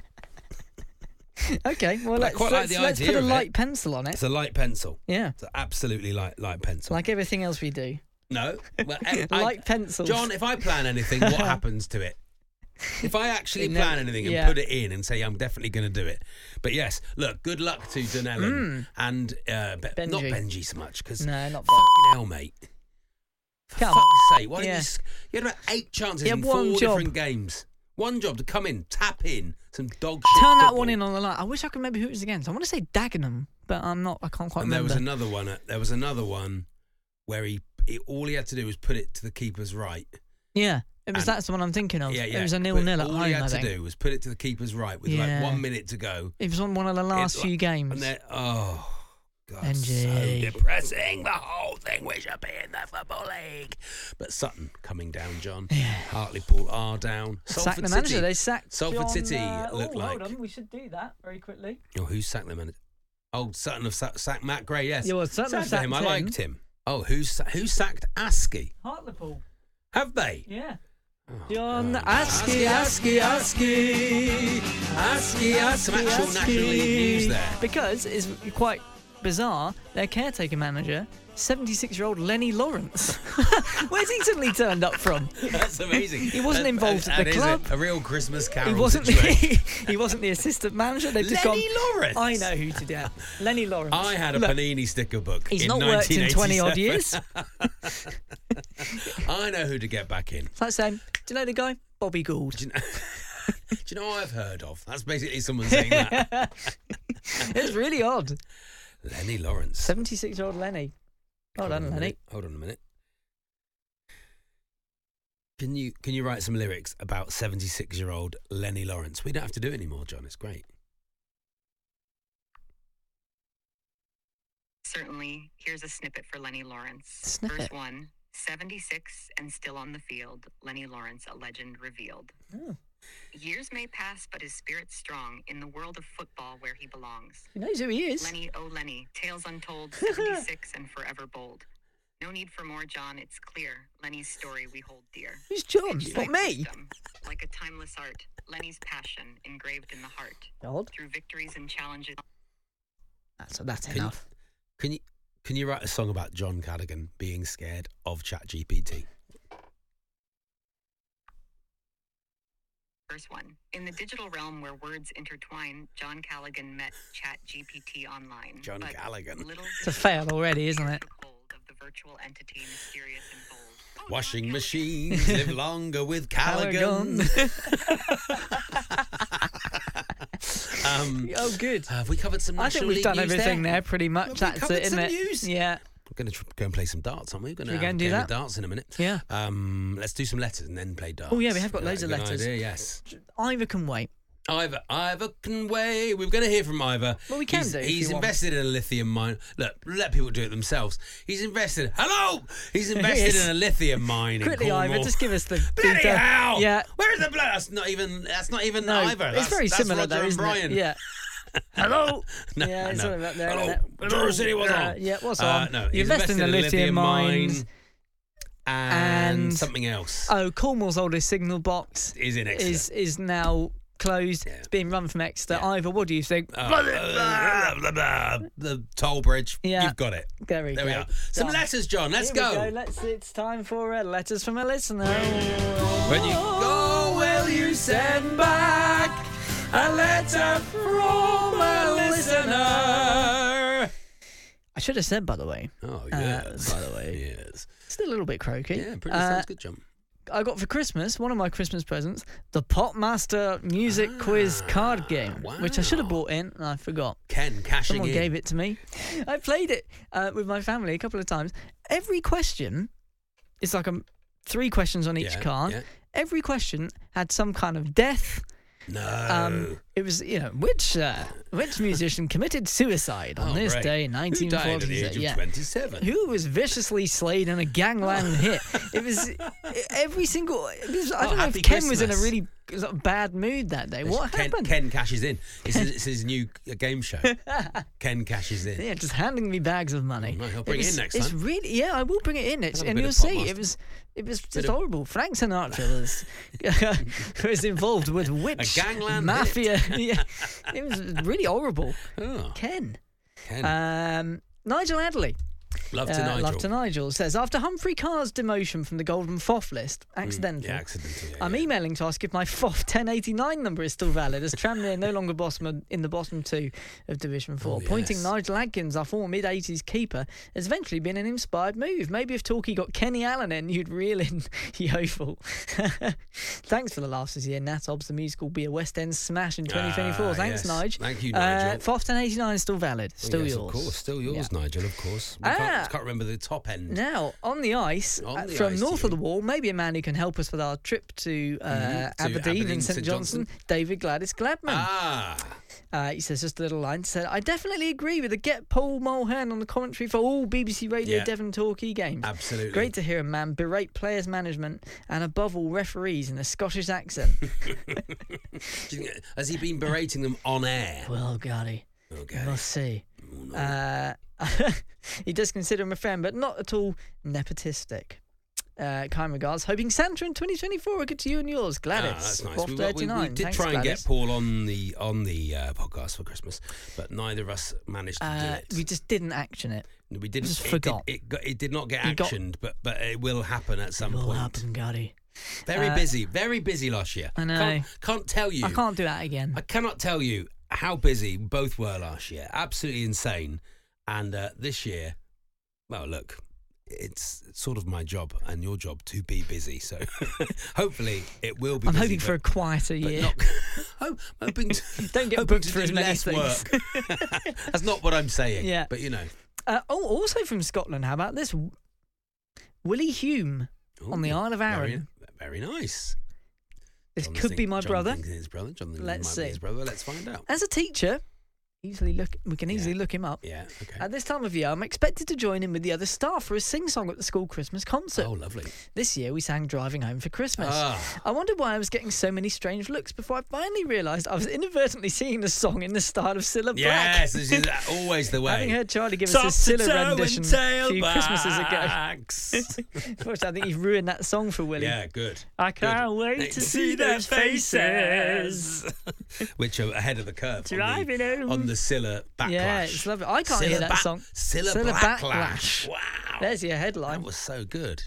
[SPEAKER 7] Okay. Well,
[SPEAKER 5] But I
[SPEAKER 7] let's
[SPEAKER 5] quite like
[SPEAKER 7] let's,
[SPEAKER 5] the
[SPEAKER 7] let's
[SPEAKER 5] idea
[SPEAKER 7] put a
[SPEAKER 5] of it.
[SPEAKER 7] light pencil on it.
[SPEAKER 5] It's a light pencil.
[SPEAKER 7] Yeah.
[SPEAKER 5] It's an absolutely light light pencil.
[SPEAKER 7] Like everything else we do.
[SPEAKER 5] No. Well, I,
[SPEAKER 7] like pencils.
[SPEAKER 5] John, if I plan anything, what happens to it? If I actually
[SPEAKER 7] It
[SPEAKER 5] plan
[SPEAKER 7] never-
[SPEAKER 5] anything and
[SPEAKER 7] yeah.
[SPEAKER 5] put it in and say I'm definitely going to do it, but yes, look, good luck to Dunellen and uh, Be-
[SPEAKER 7] Benji.
[SPEAKER 5] not Benji so much because
[SPEAKER 7] No, not
[SPEAKER 5] fucking hell, mate. For
[SPEAKER 7] Come
[SPEAKER 5] fuck's sake, why didn't
[SPEAKER 7] Yeah.
[SPEAKER 5] you? s- You had about eight chances
[SPEAKER 7] He had
[SPEAKER 5] in
[SPEAKER 7] one
[SPEAKER 5] four
[SPEAKER 7] job.
[SPEAKER 5] different games. One job to come in, tap in some dog shit.
[SPEAKER 7] Turn that
[SPEAKER 5] football.
[SPEAKER 7] one in on the line. I wish I could remember who it was against. I want to say Dagenham, but I'm not. I can't quite
[SPEAKER 5] And there
[SPEAKER 7] remember.
[SPEAKER 5] was another one. uh, There was another one where he, he all he had to do was put it to the keeper's right.
[SPEAKER 7] yeah, it was.
[SPEAKER 5] and-
[SPEAKER 7] that's the one I'm thinking of.
[SPEAKER 5] Yeah, yeah.
[SPEAKER 7] It was a
[SPEAKER 5] But
[SPEAKER 7] nil-nil at
[SPEAKER 5] all
[SPEAKER 7] home.
[SPEAKER 5] he had
[SPEAKER 7] I
[SPEAKER 5] to
[SPEAKER 7] think.
[SPEAKER 5] do was put it to the keeper's right with
[SPEAKER 7] Yeah.
[SPEAKER 5] like one minute to go.
[SPEAKER 7] It was on one of the last
[SPEAKER 5] It-
[SPEAKER 7] few games.
[SPEAKER 5] And then, oh, God,
[SPEAKER 7] Benji.
[SPEAKER 5] so depressing. The whole thing. We should be in the Football League. But Sutton coming down, John. Hartlepool are down.
[SPEAKER 7] Sacked
[SPEAKER 5] Salford
[SPEAKER 7] the manager.
[SPEAKER 5] City.
[SPEAKER 7] They sacked
[SPEAKER 5] Salford
[SPEAKER 7] John,
[SPEAKER 5] City
[SPEAKER 7] uh,
[SPEAKER 5] look
[SPEAKER 7] oh,
[SPEAKER 5] like.
[SPEAKER 7] Hold on, we should do that very quickly.
[SPEAKER 5] Oh, who's sacked the manager? Oh, Sutton have sa- sacked Matt Gray, yes.
[SPEAKER 7] Yeah, well, Sutton have
[SPEAKER 5] Sacked him. I
[SPEAKER 7] sacked him.
[SPEAKER 5] liked him. Oh, who's, sa- who sacked Askey?
[SPEAKER 7] Hartlepool.
[SPEAKER 5] Have they?
[SPEAKER 7] Yeah.
[SPEAKER 5] Oh,
[SPEAKER 7] John
[SPEAKER 5] God.
[SPEAKER 7] Askey, Askey, Askey,
[SPEAKER 5] Askey, Askey. Some actual National League news there.
[SPEAKER 7] Because it's quite bizarre, their caretaker manager, seventy-six-year-old Lenny Lawrence. Where's he suddenly turned up from?
[SPEAKER 5] That's amazing.
[SPEAKER 7] He wasn't
[SPEAKER 5] That-
[SPEAKER 7] involved
[SPEAKER 5] that
[SPEAKER 7] at the
[SPEAKER 5] is
[SPEAKER 7] club.
[SPEAKER 5] A, a real Christmas carol
[SPEAKER 7] He wasn't
[SPEAKER 5] situation.
[SPEAKER 7] the, he wasn't the assistant manager. They've just
[SPEAKER 5] Lenny
[SPEAKER 7] gone.
[SPEAKER 5] Lawrence.
[SPEAKER 7] I know who to do. Lenny Lawrence.
[SPEAKER 5] I had a
[SPEAKER 7] Look,
[SPEAKER 5] Panini sticker book.
[SPEAKER 7] He's
[SPEAKER 5] in
[SPEAKER 7] not worked in twenty odd years.
[SPEAKER 5] I know who to get back in.
[SPEAKER 7] It's like saying, do you know the guy? Bobby Gould.
[SPEAKER 5] Do you know, do you know what I've heard of? That's basically someone saying that.
[SPEAKER 7] It's really odd.
[SPEAKER 5] Lenny Lawrence.
[SPEAKER 7] seventy-six-year-old Lenny. Well
[SPEAKER 5] Hold on
[SPEAKER 7] done,
[SPEAKER 5] a
[SPEAKER 7] Lenny.
[SPEAKER 5] minute. Hold on a minute. Can you can you write some lyrics about seventy-six-year-old Lenny Lawrence? We don't have to do it anymore, John. It's great.
[SPEAKER 8] Certainly, here's a snippet for Lenny Lawrence.
[SPEAKER 7] Snippet?
[SPEAKER 8] Verse one, seventy-six and still on the field, Lenny Lawrence, a legend revealed.
[SPEAKER 7] Oh.
[SPEAKER 8] Years may pass, but his spirit's strong in the world of football where he belongs.
[SPEAKER 7] He knows who he is.
[SPEAKER 8] Lenny, oh Lenny, tales untold, seventy-six and forever bold. No need for more, John, it's clear. Lenny's story we hold dear.
[SPEAKER 7] Who's John?
[SPEAKER 8] It's
[SPEAKER 7] Not
[SPEAKER 8] like
[SPEAKER 7] me.
[SPEAKER 8] wisdom, like a timeless art, Lenny's passion engraved in the heart.
[SPEAKER 7] God.
[SPEAKER 8] Through victories and challenges.
[SPEAKER 7] That's, that's
[SPEAKER 5] Can-
[SPEAKER 7] enough.
[SPEAKER 5] Can you can you write a song about John Cadigan being scared of ChatGPT?
[SPEAKER 8] Verse one. In the digital realm where words intertwine, John Callaghan met ChatGPT online.
[SPEAKER 5] John
[SPEAKER 8] but
[SPEAKER 5] Callaghan.
[SPEAKER 8] little
[SPEAKER 7] It's
[SPEAKER 8] did
[SPEAKER 7] a
[SPEAKER 8] he
[SPEAKER 7] fail
[SPEAKER 8] know
[SPEAKER 7] already,
[SPEAKER 8] he
[SPEAKER 7] isn't
[SPEAKER 8] took
[SPEAKER 7] it?
[SPEAKER 8] hold of the virtual entity mysterious and bold. Oh, John
[SPEAKER 5] Washing
[SPEAKER 8] Callaghan.
[SPEAKER 5] machines live longer with Callaghan. um,
[SPEAKER 7] Oh, good.
[SPEAKER 5] have we covered some
[SPEAKER 7] I
[SPEAKER 5] National
[SPEAKER 7] think we've
[SPEAKER 5] League
[SPEAKER 7] done
[SPEAKER 5] news
[SPEAKER 7] everything
[SPEAKER 5] there?
[SPEAKER 7] there, pretty much.
[SPEAKER 5] Have we
[SPEAKER 7] That's
[SPEAKER 5] covered
[SPEAKER 7] it, isn't
[SPEAKER 5] some
[SPEAKER 7] it?
[SPEAKER 5] news?
[SPEAKER 7] Yeah.
[SPEAKER 5] We're going to tr- go and play some darts, aren't we? We're going
[SPEAKER 7] Should we
[SPEAKER 5] to
[SPEAKER 7] go and do
[SPEAKER 5] game of
[SPEAKER 7] that?
[SPEAKER 5] darts in a minute.
[SPEAKER 7] Yeah.
[SPEAKER 5] Um, let's do some letters and then play darts.
[SPEAKER 7] Oh, yeah, we have got
[SPEAKER 5] Yeah,
[SPEAKER 7] loads of
[SPEAKER 5] good
[SPEAKER 7] letters.
[SPEAKER 5] Idea, yes.
[SPEAKER 7] Ivor can wait.
[SPEAKER 5] Ivor, Ivor can wait. We're going to hear from Ivor.
[SPEAKER 7] Well, we can
[SPEAKER 5] he's,
[SPEAKER 7] do if
[SPEAKER 5] He's
[SPEAKER 7] you want.
[SPEAKER 5] invested in a lithium mine. Look, let people do it themselves. He's invested. Hello. He's invested
[SPEAKER 7] Yes.
[SPEAKER 5] in a lithium mine
[SPEAKER 7] Quickly,
[SPEAKER 5] in
[SPEAKER 7] Ivor,
[SPEAKER 5] Cornwall.
[SPEAKER 7] just give us the
[SPEAKER 5] Bloody
[SPEAKER 7] detail.
[SPEAKER 5] hell!
[SPEAKER 7] Yeah.
[SPEAKER 5] Where's the blood? That's not even. That's not even
[SPEAKER 7] No,
[SPEAKER 5] Ivor.
[SPEAKER 7] it's
[SPEAKER 5] That's,
[SPEAKER 7] very
[SPEAKER 5] that's
[SPEAKER 7] similar
[SPEAKER 5] Roger
[SPEAKER 7] though,
[SPEAKER 5] and
[SPEAKER 7] isn't
[SPEAKER 5] Brian.
[SPEAKER 7] it? Yeah. Hello.
[SPEAKER 5] No,
[SPEAKER 7] yeah, it's
[SPEAKER 5] no.
[SPEAKER 7] something like that.
[SPEAKER 5] Hello.
[SPEAKER 7] isn't it?
[SPEAKER 5] Truro City, what's
[SPEAKER 7] Uh,
[SPEAKER 5] on?
[SPEAKER 7] Yeah, what's
[SPEAKER 5] Uh,
[SPEAKER 7] on?
[SPEAKER 5] no,
[SPEAKER 7] You
[SPEAKER 5] he's
[SPEAKER 7] invest in the
[SPEAKER 5] invested in a
[SPEAKER 7] lithium
[SPEAKER 5] lithium
[SPEAKER 7] mines.
[SPEAKER 5] mine. And,
[SPEAKER 7] And-
[SPEAKER 5] something else
[SPEAKER 7] Oh, Cornwall's oldest signal box
[SPEAKER 5] is in Exeter.
[SPEAKER 7] is is now closed.
[SPEAKER 5] Yeah.
[SPEAKER 7] It's being run from Exeter.
[SPEAKER 5] Yeah.
[SPEAKER 7] Ivor, what do you think?
[SPEAKER 5] Uh, blah, blah, blah. The toll bridge.
[SPEAKER 7] Yeah.
[SPEAKER 5] You've got it.
[SPEAKER 7] There we
[SPEAKER 5] There
[SPEAKER 7] go.
[SPEAKER 5] we are. Some
[SPEAKER 7] Done.
[SPEAKER 5] letters, John. Let's
[SPEAKER 7] Here we
[SPEAKER 5] go.
[SPEAKER 7] Let's. It's time for uh, letters from a listener.
[SPEAKER 5] When you go, will you send back a letter from a listener?
[SPEAKER 7] I should have said, by the way.
[SPEAKER 5] Oh,
[SPEAKER 7] Uh,
[SPEAKER 5] yes.
[SPEAKER 7] by the way.
[SPEAKER 5] Yes.
[SPEAKER 7] Still a little bit croaky.
[SPEAKER 5] Yeah, pretty
[SPEAKER 7] Uh,
[SPEAKER 5] sounds good, John.
[SPEAKER 7] I got for Christmas, one of my Christmas presents, the Popmaster Music Quiz card game, which I should have
[SPEAKER 5] Ah, wow.
[SPEAKER 7] bought in and I forgot.
[SPEAKER 5] Ken cashing
[SPEAKER 7] Someone
[SPEAKER 5] in.
[SPEAKER 7] gave it to me. I played it uh, with my family a couple of times. Every question is like a, three questions on each
[SPEAKER 5] Yeah,
[SPEAKER 7] card.
[SPEAKER 5] yeah.
[SPEAKER 7] Every question had some kind of death.
[SPEAKER 5] No.
[SPEAKER 7] Um, it was, you know, which uh, which musician committed suicide on
[SPEAKER 5] Oh,
[SPEAKER 7] this
[SPEAKER 5] right.
[SPEAKER 7] day in
[SPEAKER 5] Who
[SPEAKER 7] nineteen
[SPEAKER 5] died at the
[SPEAKER 7] forty?
[SPEAKER 5] age of
[SPEAKER 7] Yeah.
[SPEAKER 5] twenty-seven?
[SPEAKER 7] Who was viciously slayed in a gangland hit? It was every single. It was, I
[SPEAKER 5] Oh,
[SPEAKER 7] don't know
[SPEAKER 5] Happy
[SPEAKER 7] if Ken was in a
[SPEAKER 5] Christmas.
[SPEAKER 7] really sort of bad mood that day. What
[SPEAKER 5] Ken,
[SPEAKER 7] happened?
[SPEAKER 5] Ken cashes in. It's his, it's his new uh, game show. Ken cashes in.
[SPEAKER 7] Yeah, just handing me bags of money.
[SPEAKER 5] Oh, no, he'll bring it
[SPEAKER 7] was,
[SPEAKER 5] in next
[SPEAKER 7] it's
[SPEAKER 5] time.
[SPEAKER 7] really, yeah, I will bring it in. It's,
[SPEAKER 5] Have a
[SPEAKER 7] and
[SPEAKER 5] bit
[SPEAKER 7] you'll
[SPEAKER 5] of
[SPEAKER 7] see,
[SPEAKER 5] Popmaster.
[SPEAKER 7] it was, it was just
[SPEAKER 5] Bit of-
[SPEAKER 7] horrible. Frank Sinatra was was involved with witch,
[SPEAKER 5] gangland
[SPEAKER 7] mafia. Yeah, it was really horrible.
[SPEAKER 5] Oh,
[SPEAKER 7] Ken,
[SPEAKER 5] Ken.
[SPEAKER 7] um, Nigel Adderley.
[SPEAKER 5] Love to
[SPEAKER 7] Uh,
[SPEAKER 5] Nigel.
[SPEAKER 7] Love to Nigel says, after Humphrey Carr's demotion from the Golden F O F list, accidental,
[SPEAKER 5] Yeah, accidental. Yeah,
[SPEAKER 7] I'm
[SPEAKER 5] yeah.
[SPEAKER 7] emailing to ask if my F O F ten eighty-nine number is still valid, as Tranmere no longer bottom in the bottom two of Division four.
[SPEAKER 5] Oh,
[SPEAKER 7] Pointing
[SPEAKER 5] yes.
[SPEAKER 7] Nigel Adkins, our former mid-eighties keeper, has eventually been an inspired move. Maybe if Torquay got Kenny Allen in, you'd reel in Yeovil. Thanks for the laughs this year. Nat Obbs, the musical, will be a West End smash in twenty twenty-four.
[SPEAKER 5] Ah,
[SPEAKER 7] Thanks,
[SPEAKER 5] yes.
[SPEAKER 7] Nige.
[SPEAKER 5] Thank you,
[SPEAKER 7] Uh,
[SPEAKER 5] Nigel.
[SPEAKER 7] F O F ten eighty-nine is still valid. Still
[SPEAKER 5] yes,
[SPEAKER 7] yours.
[SPEAKER 5] Of course, still yours,
[SPEAKER 7] Yeah.
[SPEAKER 5] Nigel, of course. We
[SPEAKER 7] Ah.
[SPEAKER 5] can't, can't remember the top end.
[SPEAKER 7] Now, on the ice,
[SPEAKER 5] On
[SPEAKER 7] uh,
[SPEAKER 5] the
[SPEAKER 7] from
[SPEAKER 5] ice,
[SPEAKER 7] north
[SPEAKER 5] you.
[SPEAKER 7] of the wall, maybe a man who can help us with our trip to, uh,
[SPEAKER 5] Mhm, to
[SPEAKER 7] Aberdeen,
[SPEAKER 5] Aberdeen,
[SPEAKER 7] and St
[SPEAKER 5] St
[SPEAKER 7] Johnson, David Gladys Gladman.
[SPEAKER 5] Ah,
[SPEAKER 7] Uh, he says just a little line. Said, I definitely agree with the get Paul Mulhern on the commentary for all B B C Radio
[SPEAKER 5] Yeah.
[SPEAKER 7] Devon Torquay games.
[SPEAKER 5] absolutely.
[SPEAKER 7] Great to hear a man berate players' management and above all referees in a Scottish accent.
[SPEAKER 5] Do you think- Has he been berating them on air?
[SPEAKER 7] Well, Gary,
[SPEAKER 5] Okay.
[SPEAKER 7] you must see.
[SPEAKER 5] Oh, no.
[SPEAKER 7] Uh, he does consider him a friend, but not at all nepotistic. Uh, kind regards. Hoping Santa in twenty twenty-four are good to you and yours. Gladys.
[SPEAKER 5] Ah, that's nice.
[SPEAKER 7] Off
[SPEAKER 5] We, we, we
[SPEAKER 7] thirty-nine.
[SPEAKER 5] did
[SPEAKER 7] Thanks,
[SPEAKER 5] try and
[SPEAKER 7] Gladys.
[SPEAKER 5] get Paul on the on the uh, podcast for Christmas, but neither of us managed to do
[SPEAKER 7] Uh,
[SPEAKER 5] it.
[SPEAKER 7] we just didn't action it.
[SPEAKER 5] We didn't.
[SPEAKER 7] just
[SPEAKER 5] it
[SPEAKER 7] forgot.
[SPEAKER 5] Did, it, got, it did not get
[SPEAKER 7] You got-
[SPEAKER 5] actioned, but but it will happen at some
[SPEAKER 7] It will
[SPEAKER 5] point.
[SPEAKER 7] happen, Gary.
[SPEAKER 5] Very
[SPEAKER 7] Uh,
[SPEAKER 5] busy, very busy last year.
[SPEAKER 7] I know.
[SPEAKER 5] Can't, can't tell you.
[SPEAKER 7] I can't do that again.
[SPEAKER 5] I cannot tell you how busy both were last year. Absolutely insane. And uh, this year, well, look, it's sort of my job and your job to be busy. So hopefully it will be
[SPEAKER 7] I'm
[SPEAKER 5] busy,
[SPEAKER 7] hoping for a
[SPEAKER 5] but-
[SPEAKER 7] quieter
[SPEAKER 5] but
[SPEAKER 7] year.
[SPEAKER 5] not, hope, hoping to,
[SPEAKER 7] Don't get
[SPEAKER 5] hoping
[SPEAKER 7] booked
[SPEAKER 5] to
[SPEAKER 7] for
[SPEAKER 5] do
[SPEAKER 7] as many
[SPEAKER 5] less
[SPEAKER 7] things.
[SPEAKER 5] work. That's not what I'm saying.
[SPEAKER 7] Yeah.
[SPEAKER 5] But, you know.
[SPEAKER 7] Uh, oh, also from Scotland, how about this? Willie Hume on the
[SPEAKER 5] Ooh,
[SPEAKER 7] Isle of Arran.
[SPEAKER 5] Very, very nice.
[SPEAKER 7] This
[SPEAKER 5] John
[SPEAKER 7] could
[SPEAKER 5] think-
[SPEAKER 7] be my
[SPEAKER 5] John
[SPEAKER 7] brother.
[SPEAKER 5] thinks it's his brother. John thinks
[SPEAKER 7] Let's
[SPEAKER 5] it might
[SPEAKER 7] see.
[SPEAKER 5] be his brother. Let's find out.
[SPEAKER 7] As a teacher, easily look. We can easily
[SPEAKER 5] Yeah.
[SPEAKER 7] look him up.
[SPEAKER 5] Yeah, okay.
[SPEAKER 7] At this time of year, I'm expected to join in with the other staff for a sing-song at the school Christmas concert.
[SPEAKER 5] Oh, lovely.
[SPEAKER 7] This year, we sang Driving Home for Christmas.
[SPEAKER 5] Ah.
[SPEAKER 7] I wondered why I was getting so many strange looks before I finally realised I was inadvertently singing the song in the style of Cilla Black.
[SPEAKER 5] Yes, this is always the way.
[SPEAKER 7] Having heard Charlie give
[SPEAKER 5] Top
[SPEAKER 7] us
[SPEAKER 5] to
[SPEAKER 7] his Cilla
[SPEAKER 5] toe
[SPEAKER 7] rendition
[SPEAKER 5] and
[SPEAKER 7] a few Christmases ago.
[SPEAKER 5] tailbacks.
[SPEAKER 7] Unfortunately, I think you've ruined that song for Willie.
[SPEAKER 5] Yeah, good.
[SPEAKER 7] I can't
[SPEAKER 5] Good.
[SPEAKER 7] wait to see their faces.
[SPEAKER 5] Which are ahead of the curve on
[SPEAKER 7] Driving
[SPEAKER 5] the,
[SPEAKER 7] home.
[SPEAKER 5] on the Scylla backlash.
[SPEAKER 7] Yeah, it's lovely. I can't hear
[SPEAKER 5] Scylla
[SPEAKER 7] that
[SPEAKER 5] ba-
[SPEAKER 7] song.
[SPEAKER 5] Scylla,
[SPEAKER 7] Scylla
[SPEAKER 5] backlash.
[SPEAKER 7] Backlash.
[SPEAKER 5] Wow.
[SPEAKER 7] There's your headline.
[SPEAKER 5] That was so good.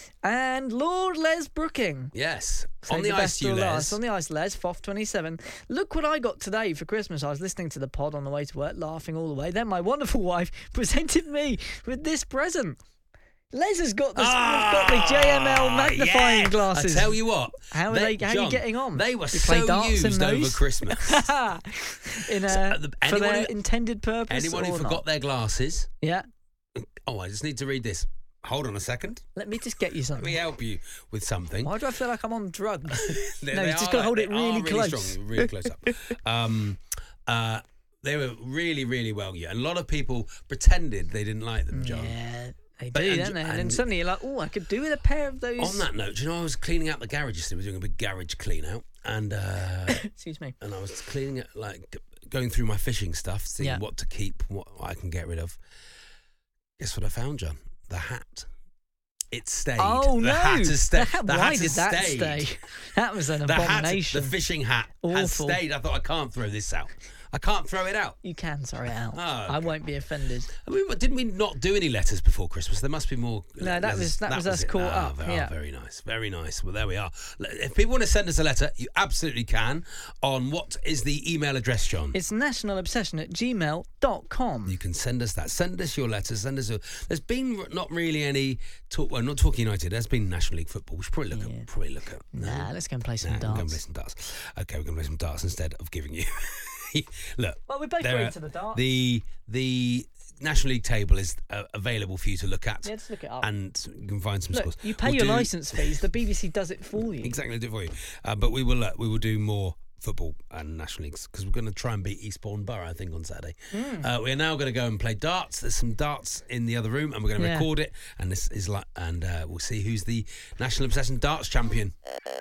[SPEAKER 7] And Lord Les Brooking.
[SPEAKER 5] Yes.
[SPEAKER 7] Saved
[SPEAKER 5] on the,
[SPEAKER 7] best
[SPEAKER 5] ice, you
[SPEAKER 7] till
[SPEAKER 5] Les.
[SPEAKER 7] last. On the ice, Les, F O F twenty-seven. Look what I got today for Christmas. I was listening to the pod on the way to work, laughing all the way. Then my wonderful wife presented me with this present. Les has got the,
[SPEAKER 5] Ah,
[SPEAKER 7] got the J M L magnifying
[SPEAKER 5] yeah.
[SPEAKER 7] glasses.
[SPEAKER 5] I tell you what.
[SPEAKER 7] How are they? How are you
[SPEAKER 5] John,
[SPEAKER 7] getting on?
[SPEAKER 5] They were
[SPEAKER 7] You play
[SPEAKER 5] so
[SPEAKER 7] darts in
[SPEAKER 5] used over
[SPEAKER 7] those?
[SPEAKER 5] Christmas.
[SPEAKER 7] In a,
[SPEAKER 5] So, uh, the-
[SPEAKER 7] for their
[SPEAKER 5] anyone who-
[SPEAKER 7] intended purpose.
[SPEAKER 5] Anyone who
[SPEAKER 7] or
[SPEAKER 5] forgot
[SPEAKER 7] not?
[SPEAKER 5] their glasses.
[SPEAKER 7] Yeah.
[SPEAKER 5] Oh, I just need to read this. Hold on a second.
[SPEAKER 7] Let me just get you
[SPEAKER 5] Let
[SPEAKER 7] something.
[SPEAKER 5] me help you with something.
[SPEAKER 7] Why do I feel like I'm on drugs?
[SPEAKER 5] They-
[SPEAKER 7] no,
[SPEAKER 5] they
[SPEAKER 7] you just
[SPEAKER 5] are
[SPEAKER 7] got to
[SPEAKER 5] like-
[SPEAKER 7] hold
[SPEAKER 5] they
[SPEAKER 7] it
[SPEAKER 5] are
[SPEAKER 7] really,
[SPEAKER 5] really
[SPEAKER 7] close.
[SPEAKER 5] strong, really close up. Um, uh, they were really, really well used. And a lot of people pretended they didn't like them, John.
[SPEAKER 7] Yeah, they do,
[SPEAKER 5] But- and-
[SPEAKER 7] don't they? And, then
[SPEAKER 5] and-
[SPEAKER 7] suddenly you're like, oh, I could do with a pair of those.
[SPEAKER 5] On that note, do you know I was cleaning out the garage yesterday. We were doing a big garage clean out, and uh,
[SPEAKER 7] Excuse me.
[SPEAKER 5] and I was cleaning it, like going through my fishing stuff, seeing
[SPEAKER 7] Yeah.
[SPEAKER 5] what to keep, what I can get rid of. Guess what I found, John? The hat. It stayed.
[SPEAKER 7] Oh
[SPEAKER 5] the
[SPEAKER 7] no!
[SPEAKER 5] hat has stayed.
[SPEAKER 7] The hat-
[SPEAKER 5] The
[SPEAKER 7] why
[SPEAKER 5] hat
[SPEAKER 7] did
[SPEAKER 5] has
[SPEAKER 7] that
[SPEAKER 5] stayed.
[SPEAKER 7] stay? That was an
[SPEAKER 5] The hat,
[SPEAKER 7] abomination.
[SPEAKER 5] the fishing hat, has
[SPEAKER 7] Awful.
[SPEAKER 5] stayed. I thought I can't throw this out. I can't throw it out.
[SPEAKER 7] You can throw it out.
[SPEAKER 5] Oh,
[SPEAKER 7] I
[SPEAKER 5] okay.
[SPEAKER 7] won't be offended.
[SPEAKER 5] I mean, what- didn't we not do any letters before Christmas? There must be more.
[SPEAKER 7] No, that
[SPEAKER 5] letters.
[SPEAKER 7] was- that was us
[SPEAKER 5] it.
[SPEAKER 7] caught
[SPEAKER 5] Ah,
[SPEAKER 7] up,
[SPEAKER 5] Very,
[SPEAKER 7] yeah.
[SPEAKER 5] very nice, very nice. Well, there we are. If people want to send us a letter, you absolutely can. On what is the email address, John?
[SPEAKER 7] It's nationalobsession at gmail dot com.
[SPEAKER 5] You can send us that. Send us your letters. Send us. A, there's been not really any talk. Well, not Talking United. There's been National League football. We should probably look
[SPEAKER 7] Yeah.
[SPEAKER 5] at. Probably look at.
[SPEAKER 7] Nah, let's go and play some
[SPEAKER 5] Nah, we're going to
[SPEAKER 7] darts.
[SPEAKER 5] play some darts. Okay, we're going to play some darts instead of giving you. Look.
[SPEAKER 7] Well, we both
[SPEAKER 5] there
[SPEAKER 7] agreed
[SPEAKER 5] are-
[SPEAKER 7] to the darts.
[SPEAKER 5] The the National League table is uh, available for you to look at.
[SPEAKER 7] Yeah, just look it up.
[SPEAKER 5] And you can find some
[SPEAKER 7] Look,
[SPEAKER 5] scores.
[SPEAKER 7] you pay
[SPEAKER 5] We'll
[SPEAKER 7] your
[SPEAKER 5] do-
[SPEAKER 7] licence fees. The B B C does it for you.
[SPEAKER 5] Exactly, do it for you. Uh, but we will uh, we will do more football and National Leagues because we're going to try and beat Eastbourne Borough, I think, on Saturday.
[SPEAKER 7] Hmm.
[SPEAKER 5] Uh, we are now going to go and play darts. There's some darts in the other room, and we're going to
[SPEAKER 7] Yeah.
[SPEAKER 5] record it. And this is like, and uh, we'll see who's the National Obsession Darts champion.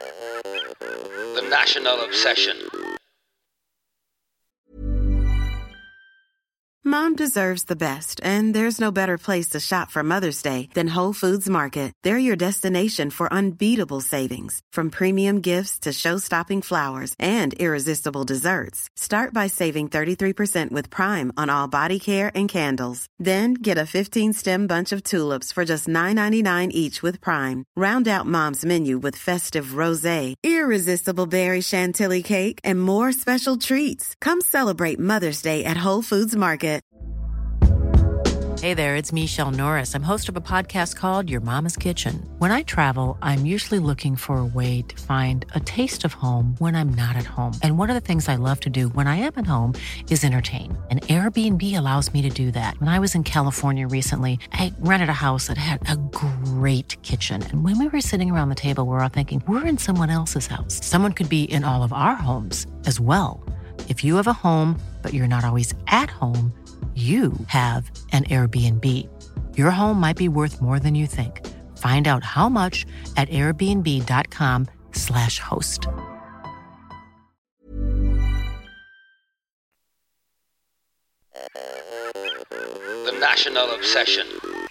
[SPEAKER 4] The National Obsession.
[SPEAKER 1] Mom deserves the best, and there's no better place to shop for Mother's Day than Whole Foods Market. They're your destination for unbeatable savings, from premium gifts to show-stopping flowers and irresistible desserts. Start by saving thirty-three percent with Prime on all body care and candles. Then get a fifteen-stem bunch of tulips for just nine ninety-nine each with Prime. Round out Mom's menu with festive rosé, irresistible berry chantilly cake, and more special treats. Come celebrate Mother's Day at Whole Foods Market.
[SPEAKER 2] Hey there, it's Michelle Norris. I'm host of a podcast called Your Mama's Kitchen. When I travel, I'm usually looking for a way to find a taste of home when I'm not at home. And one of the things I love to do when I am at home is entertain. And Airbnb allows me to do that. When I was in California recently, I rented a house that had a great kitchen. And when we were sitting around the table, we were all thinking, we're in someone else's house. Someone could be in all of our homes as well. If you have a home, but you're not always at home, you have an Airbnb. Your home might be worth more than you think. Find out how much at airbnb.com slash host.
[SPEAKER 4] The National Obsession.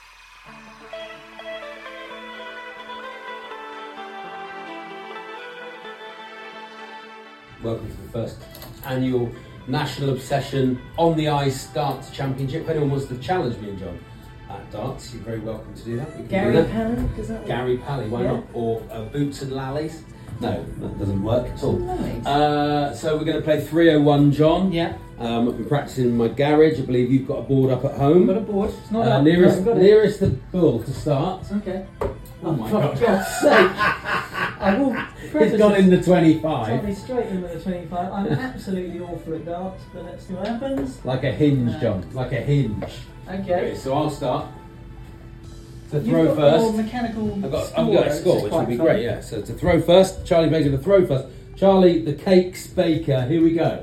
[SPEAKER 5] Welcome to the first annual National Obsession on the Ice Darts Championship. If anyone wants to challenge me and John at darts, you're very welcome to do that. We can
[SPEAKER 6] Gary
[SPEAKER 5] do that.
[SPEAKER 6] Pally, does that work?
[SPEAKER 5] Gary Pally, why
[SPEAKER 6] Yeah.
[SPEAKER 5] not? Or uh, Boots and Lallies. No, that doesn't work at all.
[SPEAKER 6] Nice.
[SPEAKER 5] Uh, so we're going to play three oh one, John.
[SPEAKER 6] Yeah.
[SPEAKER 5] Um, I've been practicing in my garage. I believe you've got a board up at home.
[SPEAKER 6] Got a board. It's not
[SPEAKER 5] Uh,
[SPEAKER 6] up.
[SPEAKER 5] nearest,
[SPEAKER 6] I've got it.
[SPEAKER 5] nearest the bull to start.
[SPEAKER 6] Okay.
[SPEAKER 5] Oh my
[SPEAKER 6] for
[SPEAKER 5] God.
[SPEAKER 6] God's sake. I will
[SPEAKER 5] It's gone in the twenty-five.
[SPEAKER 6] Tell me straight in with the twenty-five. I'm absolutely awful at darts, but let's see what happens.
[SPEAKER 5] Like a hinge, John. Like a hinge.
[SPEAKER 6] Okay.
[SPEAKER 5] Okay, so I'll start. To
[SPEAKER 6] You've
[SPEAKER 5] throw
[SPEAKER 6] got
[SPEAKER 5] first.
[SPEAKER 6] your mechanical
[SPEAKER 5] I've got,
[SPEAKER 6] score,
[SPEAKER 5] I've got a
[SPEAKER 6] which
[SPEAKER 5] score,
[SPEAKER 6] is
[SPEAKER 5] which
[SPEAKER 6] quite
[SPEAKER 5] would be
[SPEAKER 6] fun.
[SPEAKER 5] great, yeah. So to throw first, Charlie Baker to throw first. Charlie, the cakes baker, here we go.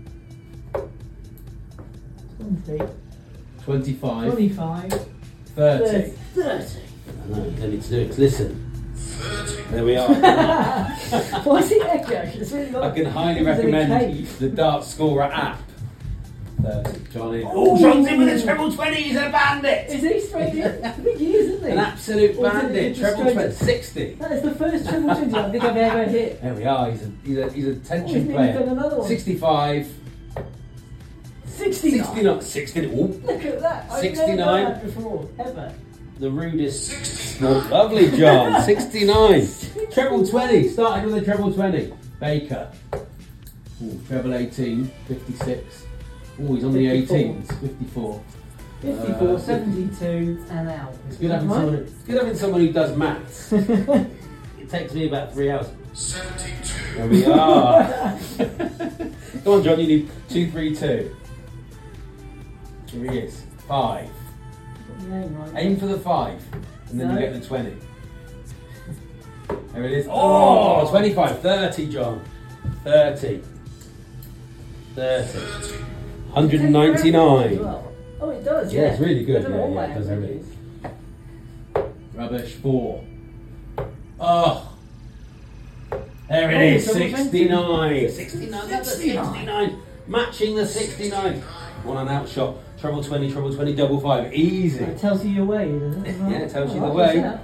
[SPEAKER 6] twenty.
[SPEAKER 5] twenty-five.
[SPEAKER 6] twenty-five.
[SPEAKER 5] thirty.
[SPEAKER 6] thirty.
[SPEAKER 5] I know, you don't need to do it, listen. There we are.
[SPEAKER 6] What's it echo? It's really like
[SPEAKER 5] I can highly
[SPEAKER 6] it's in a
[SPEAKER 5] recommend
[SPEAKER 6] cave.
[SPEAKER 5] the Dart Scorer app. thirty. Johnny. Oh, John's in with a treble twenty, he's a bandit!
[SPEAKER 6] Is he straight in? I think he is, isn't he?
[SPEAKER 5] An absolute
[SPEAKER 6] Or is it
[SPEAKER 5] bandit,
[SPEAKER 6] just
[SPEAKER 5] treble
[SPEAKER 6] straight
[SPEAKER 5] twenty,
[SPEAKER 6] in?
[SPEAKER 5] sixty.
[SPEAKER 6] That is the first triple twenty I think I've ever hit.
[SPEAKER 5] There we are, he's a, he's a, he's a
[SPEAKER 6] Oh,
[SPEAKER 5] tension
[SPEAKER 6] he's nearly
[SPEAKER 5] player.
[SPEAKER 6] done another one.
[SPEAKER 5] sixty-five.
[SPEAKER 6] sixty-nine.
[SPEAKER 5] sixty-nine. sixty. Ooh.
[SPEAKER 6] Look at that. I've
[SPEAKER 5] sixty-nine.
[SPEAKER 6] never done that before, ever.
[SPEAKER 5] The rudest. Oh, lovely, John. sixty-nine. Treble twenty. Starting with a treble twenty. Baker. Ooh, treble eighteen. fifty-six. Oh, he's on the
[SPEAKER 6] fifty-four.
[SPEAKER 5] eighteens. fifty-four.
[SPEAKER 6] fifty-four,
[SPEAKER 5] Uh,
[SPEAKER 6] seventy-two, and out.
[SPEAKER 5] It's good having someone. It's good having someone who does maths. It takes me about three hours. seventy-two. There we are. Come on, John. You need two, three, two. Here he is. Five. Aim for the five, and then
[SPEAKER 6] No.
[SPEAKER 5] you get the twenty. There it is. Oh, twenty-five. thirty, John. thirty. thirty. one hundred ninety-nine.
[SPEAKER 6] Oh, it does, yeah.
[SPEAKER 5] Yeah, it's really good.
[SPEAKER 6] I don't know
[SPEAKER 5] Yeah,
[SPEAKER 6] what
[SPEAKER 5] yeah,
[SPEAKER 6] my
[SPEAKER 5] it does
[SPEAKER 6] average
[SPEAKER 5] everything.
[SPEAKER 6] is.
[SPEAKER 5] Rubbish. Four. Oh. There it
[SPEAKER 6] Oh,
[SPEAKER 5] is.
[SPEAKER 6] double
[SPEAKER 5] sixty-nine. sixty-nine. That's a
[SPEAKER 6] sixty-nine.
[SPEAKER 5] sixty-nine. Matching the sixty-nine. One on out shot. Treble twenty, treble twenty, double five. Easy.
[SPEAKER 6] It tells you your way, doesn't it?
[SPEAKER 5] Yeah, it tells you
[SPEAKER 6] Oh,
[SPEAKER 5] the
[SPEAKER 6] what's
[SPEAKER 5] way.
[SPEAKER 6] that?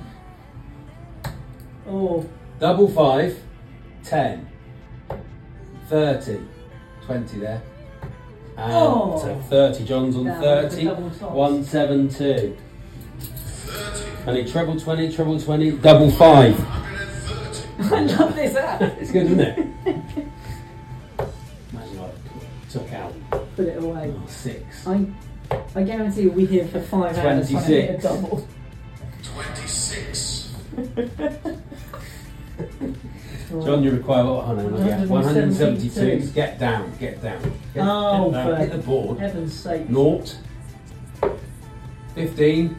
[SPEAKER 6] Oh,
[SPEAKER 5] Double five, ten, thirty, twenty there. And
[SPEAKER 6] Oh.
[SPEAKER 5] so thirty, John's on
[SPEAKER 6] Down with the
[SPEAKER 5] thirty,
[SPEAKER 6] double tops.
[SPEAKER 5] one seven two. And a treble twenty, treble twenty, double five.
[SPEAKER 6] I love this app.
[SPEAKER 5] It's good, isn't it? Imagine I took out
[SPEAKER 6] Put it away.
[SPEAKER 5] oh, six.
[SPEAKER 6] I, I guarantee you'll be here for five hours trying to hit a
[SPEAKER 5] twenty-six.
[SPEAKER 6] double.
[SPEAKER 5] twenty-six. John, you require what? one hundred
[SPEAKER 6] one hundred
[SPEAKER 5] seventy-two.
[SPEAKER 6] seventy-two.
[SPEAKER 5] Just get down, get down. Get,
[SPEAKER 6] Oh,
[SPEAKER 5] get down.
[SPEAKER 6] for
[SPEAKER 5] Hit the board.
[SPEAKER 6] heaven's sake.
[SPEAKER 5] Naught. fifteen.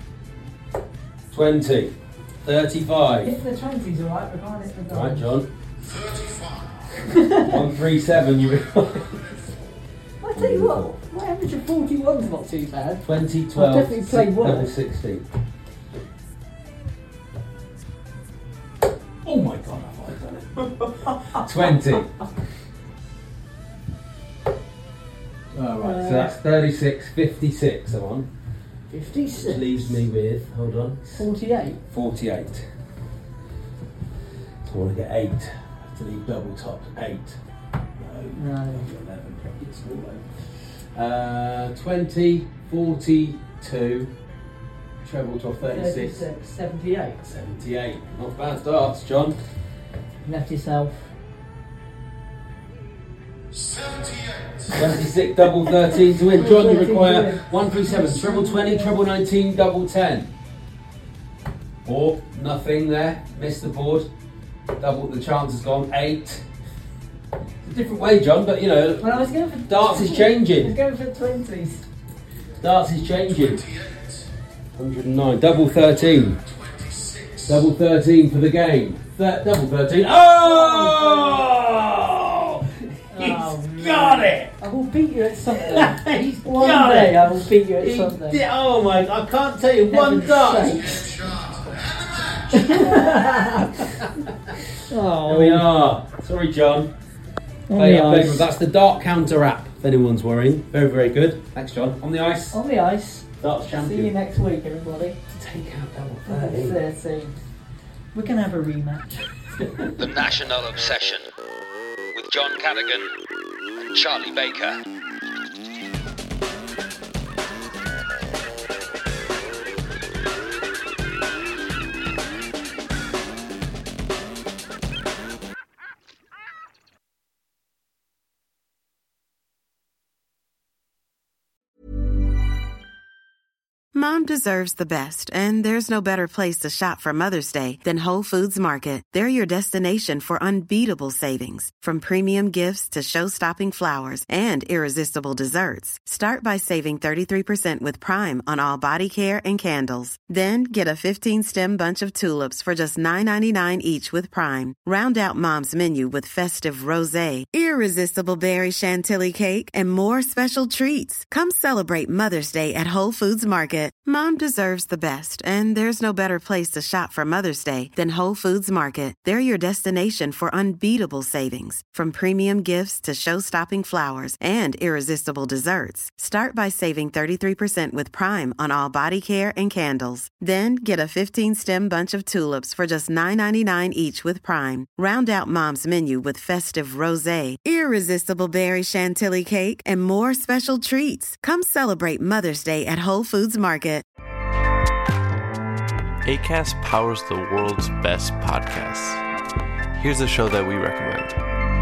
[SPEAKER 5] twenty. thirty-five.
[SPEAKER 6] Hit the twenties, alright, but can't hit the double.
[SPEAKER 5] Right, John. thirty-five. one three seven, you require.
[SPEAKER 6] I tell you what, my average of forty-one's not too bad.
[SPEAKER 5] twenty, twelve,
[SPEAKER 6] I've definitely played well.
[SPEAKER 5] double sixteen. Oh my god, I've done it. twenty. Alright, So that's thirty-six, fifty-six I'm on.
[SPEAKER 6] fifty-six.
[SPEAKER 5] Which leaves me with, hold on,
[SPEAKER 6] forty-eight.
[SPEAKER 5] forty-eight. So I want to get eight. I have to leave double top. Eight. No.
[SPEAKER 6] No.
[SPEAKER 5] eleven. It's all over. Uh, twenty, forty-two. Treble to thirty-six.
[SPEAKER 6] thirty-six. seventy-eight.
[SPEAKER 5] seventy-eight. Not bad starts, John.
[SPEAKER 6] Left yourself.
[SPEAKER 5] seventy-six, double thirteen to win. John, you require one three seven, treble twenty, treble nineteen, double ten. Or nothing there. Missed the board. Double, the chance has gone. Eight. It's a different way, John, but you know,
[SPEAKER 6] Well, I was going for
[SPEAKER 5] darts is
[SPEAKER 6] I was
[SPEAKER 5] changing.
[SPEAKER 6] going for twenties.
[SPEAKER 5] Darts is changing. one hundred nine, double thirteen. Double thirteen for the game. Th- double thirteen. Oh! He's
[SPEAKER 6] Oh,
[SPEAKER 5] got it!
[SPEAKER 6] I will beat you at something.
[SPEAKER 5] He's
[SPEAKER 6] One
[SPEAKER 5] got
[SPEAKER 6] day
[SPEAKER 5] it!
[SPEAKER 6] I will beat you at
[SPEAKER 5] He
[SPEAKER 6] something.
[SPEAKER 5] did- oh my, I can't tell you one
[SPEAKER 6] Heaven's
[SPEAKER 5] dart.
[SPEAKER 6] sakes. Oh,
[SPEAKER 5] There we are. Sorry, John.
[SPEAKER 6] On
[SPEAKER 5] Play
[SPEAKER 6] the
[SPEAKER 5] up, play
[SPEAKER 6] ice.
[SPEAKER 5] up. That's the Dart Counter app, if anyone's worrying. Very, very good. Thanks, John. On the ice,
[SPEAKER 6] On the ice.
[SPEAKER 5] Darts
[SPEAKER 6] See you
[SPEAKER 5] champion.
[SPEAKER 6] next week, everybody.
[SPEAKER 5] Take out double thirteen.
[SPEAKER 6] thirteen. We're going to have a rematch.
[SPEAKER 4] The National Obsession with John Cadogan and Charlie Baker.
[SPEAKER 1] Mom deserves the best, and there's no better place to shop for Mother's Day than Whole Foods Market. They're your destination for unbeatable savings, from premium gifts to show-stopping flowers and irresistible desserts. Start by saving thirty-three percent with Prime on all body care and candles. Then get a fifteen-stem bunch of tulips for just nine ninety-nine each with Prime. Round out Mom's menu with festive rosé, irresistible berry chantilly cake, and more special treats. Come celebrate Mother's Day at Whole Foods Market. Mom deserves the best, and there's no better place to shop for Mother's Day than Whole Foods Market. They're your destination for unbeatable savings, from premium gifts to show-stopping flowers and irresistible desserts. Start by saving thirty-three percent with Prime on all body care and candles. Then get a fifteen-stem bunch of tulips for just nine ninety-nine each with Prime. Round out Mom's menu with festive rosé, irresistible berry chantilly cake, and more special treats. Come celebrate Mother's Day at Whole Foods Market.
[SPEAKER 9] Acast powers the world's best podcasts. Here's a show that we recommend.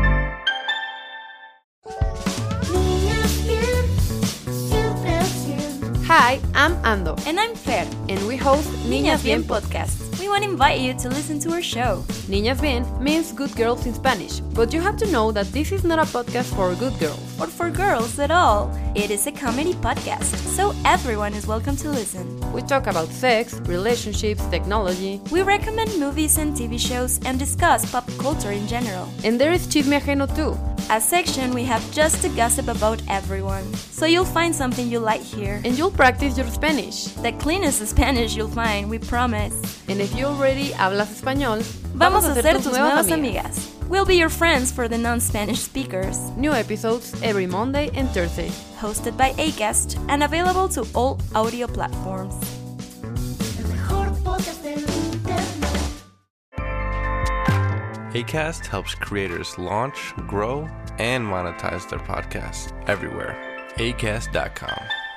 [SPEAKER 10] Hi, I'm Ando.
[SPEAKER 11] And I'm Fer.
[SPEAKER 10] And we host Niñas Bien podcast.
[SPEAKER 11] We want to invite you to listen to our show.
[SPEAKER 10] Niñas Bien means good girls in Spanish, but you have to know that this is not a podcast for good girls.
[SPEAKER 11] Or for girls at all. It is a comedy podcast, so everyone is welcome to listen.
[SPEAKER 10] We talk about sex, relationships, technology.
[SPEAKER 11] We recommend movies and T V shows and discuss pop culture in general.
[SPEAKER 10] And there is Chisme Ajeno too.
[SPEAKER 11] A section we have just to gossip about everyone. So you'll find something you like here.
[SPEAKER 10] And you'll practice your Spanish.
[SPEAKER 11] The cleanest Spanish you'll find, we promise.
[SPEAKER 10] And if you already hablas español,
[SPEAKER 11] vamos a ser tus nuevas amigas. We'll be your friends for the non-Spanish speakers.
[SPEAKER 10] New episodes every Monday and Thursday.
[SPEAKER 11] Hosted by Acast and available to all audio platforms.
[SPEAKER 9] Acast helps creators launch, grow, and monetize their podcasts everywhere. acast dot com.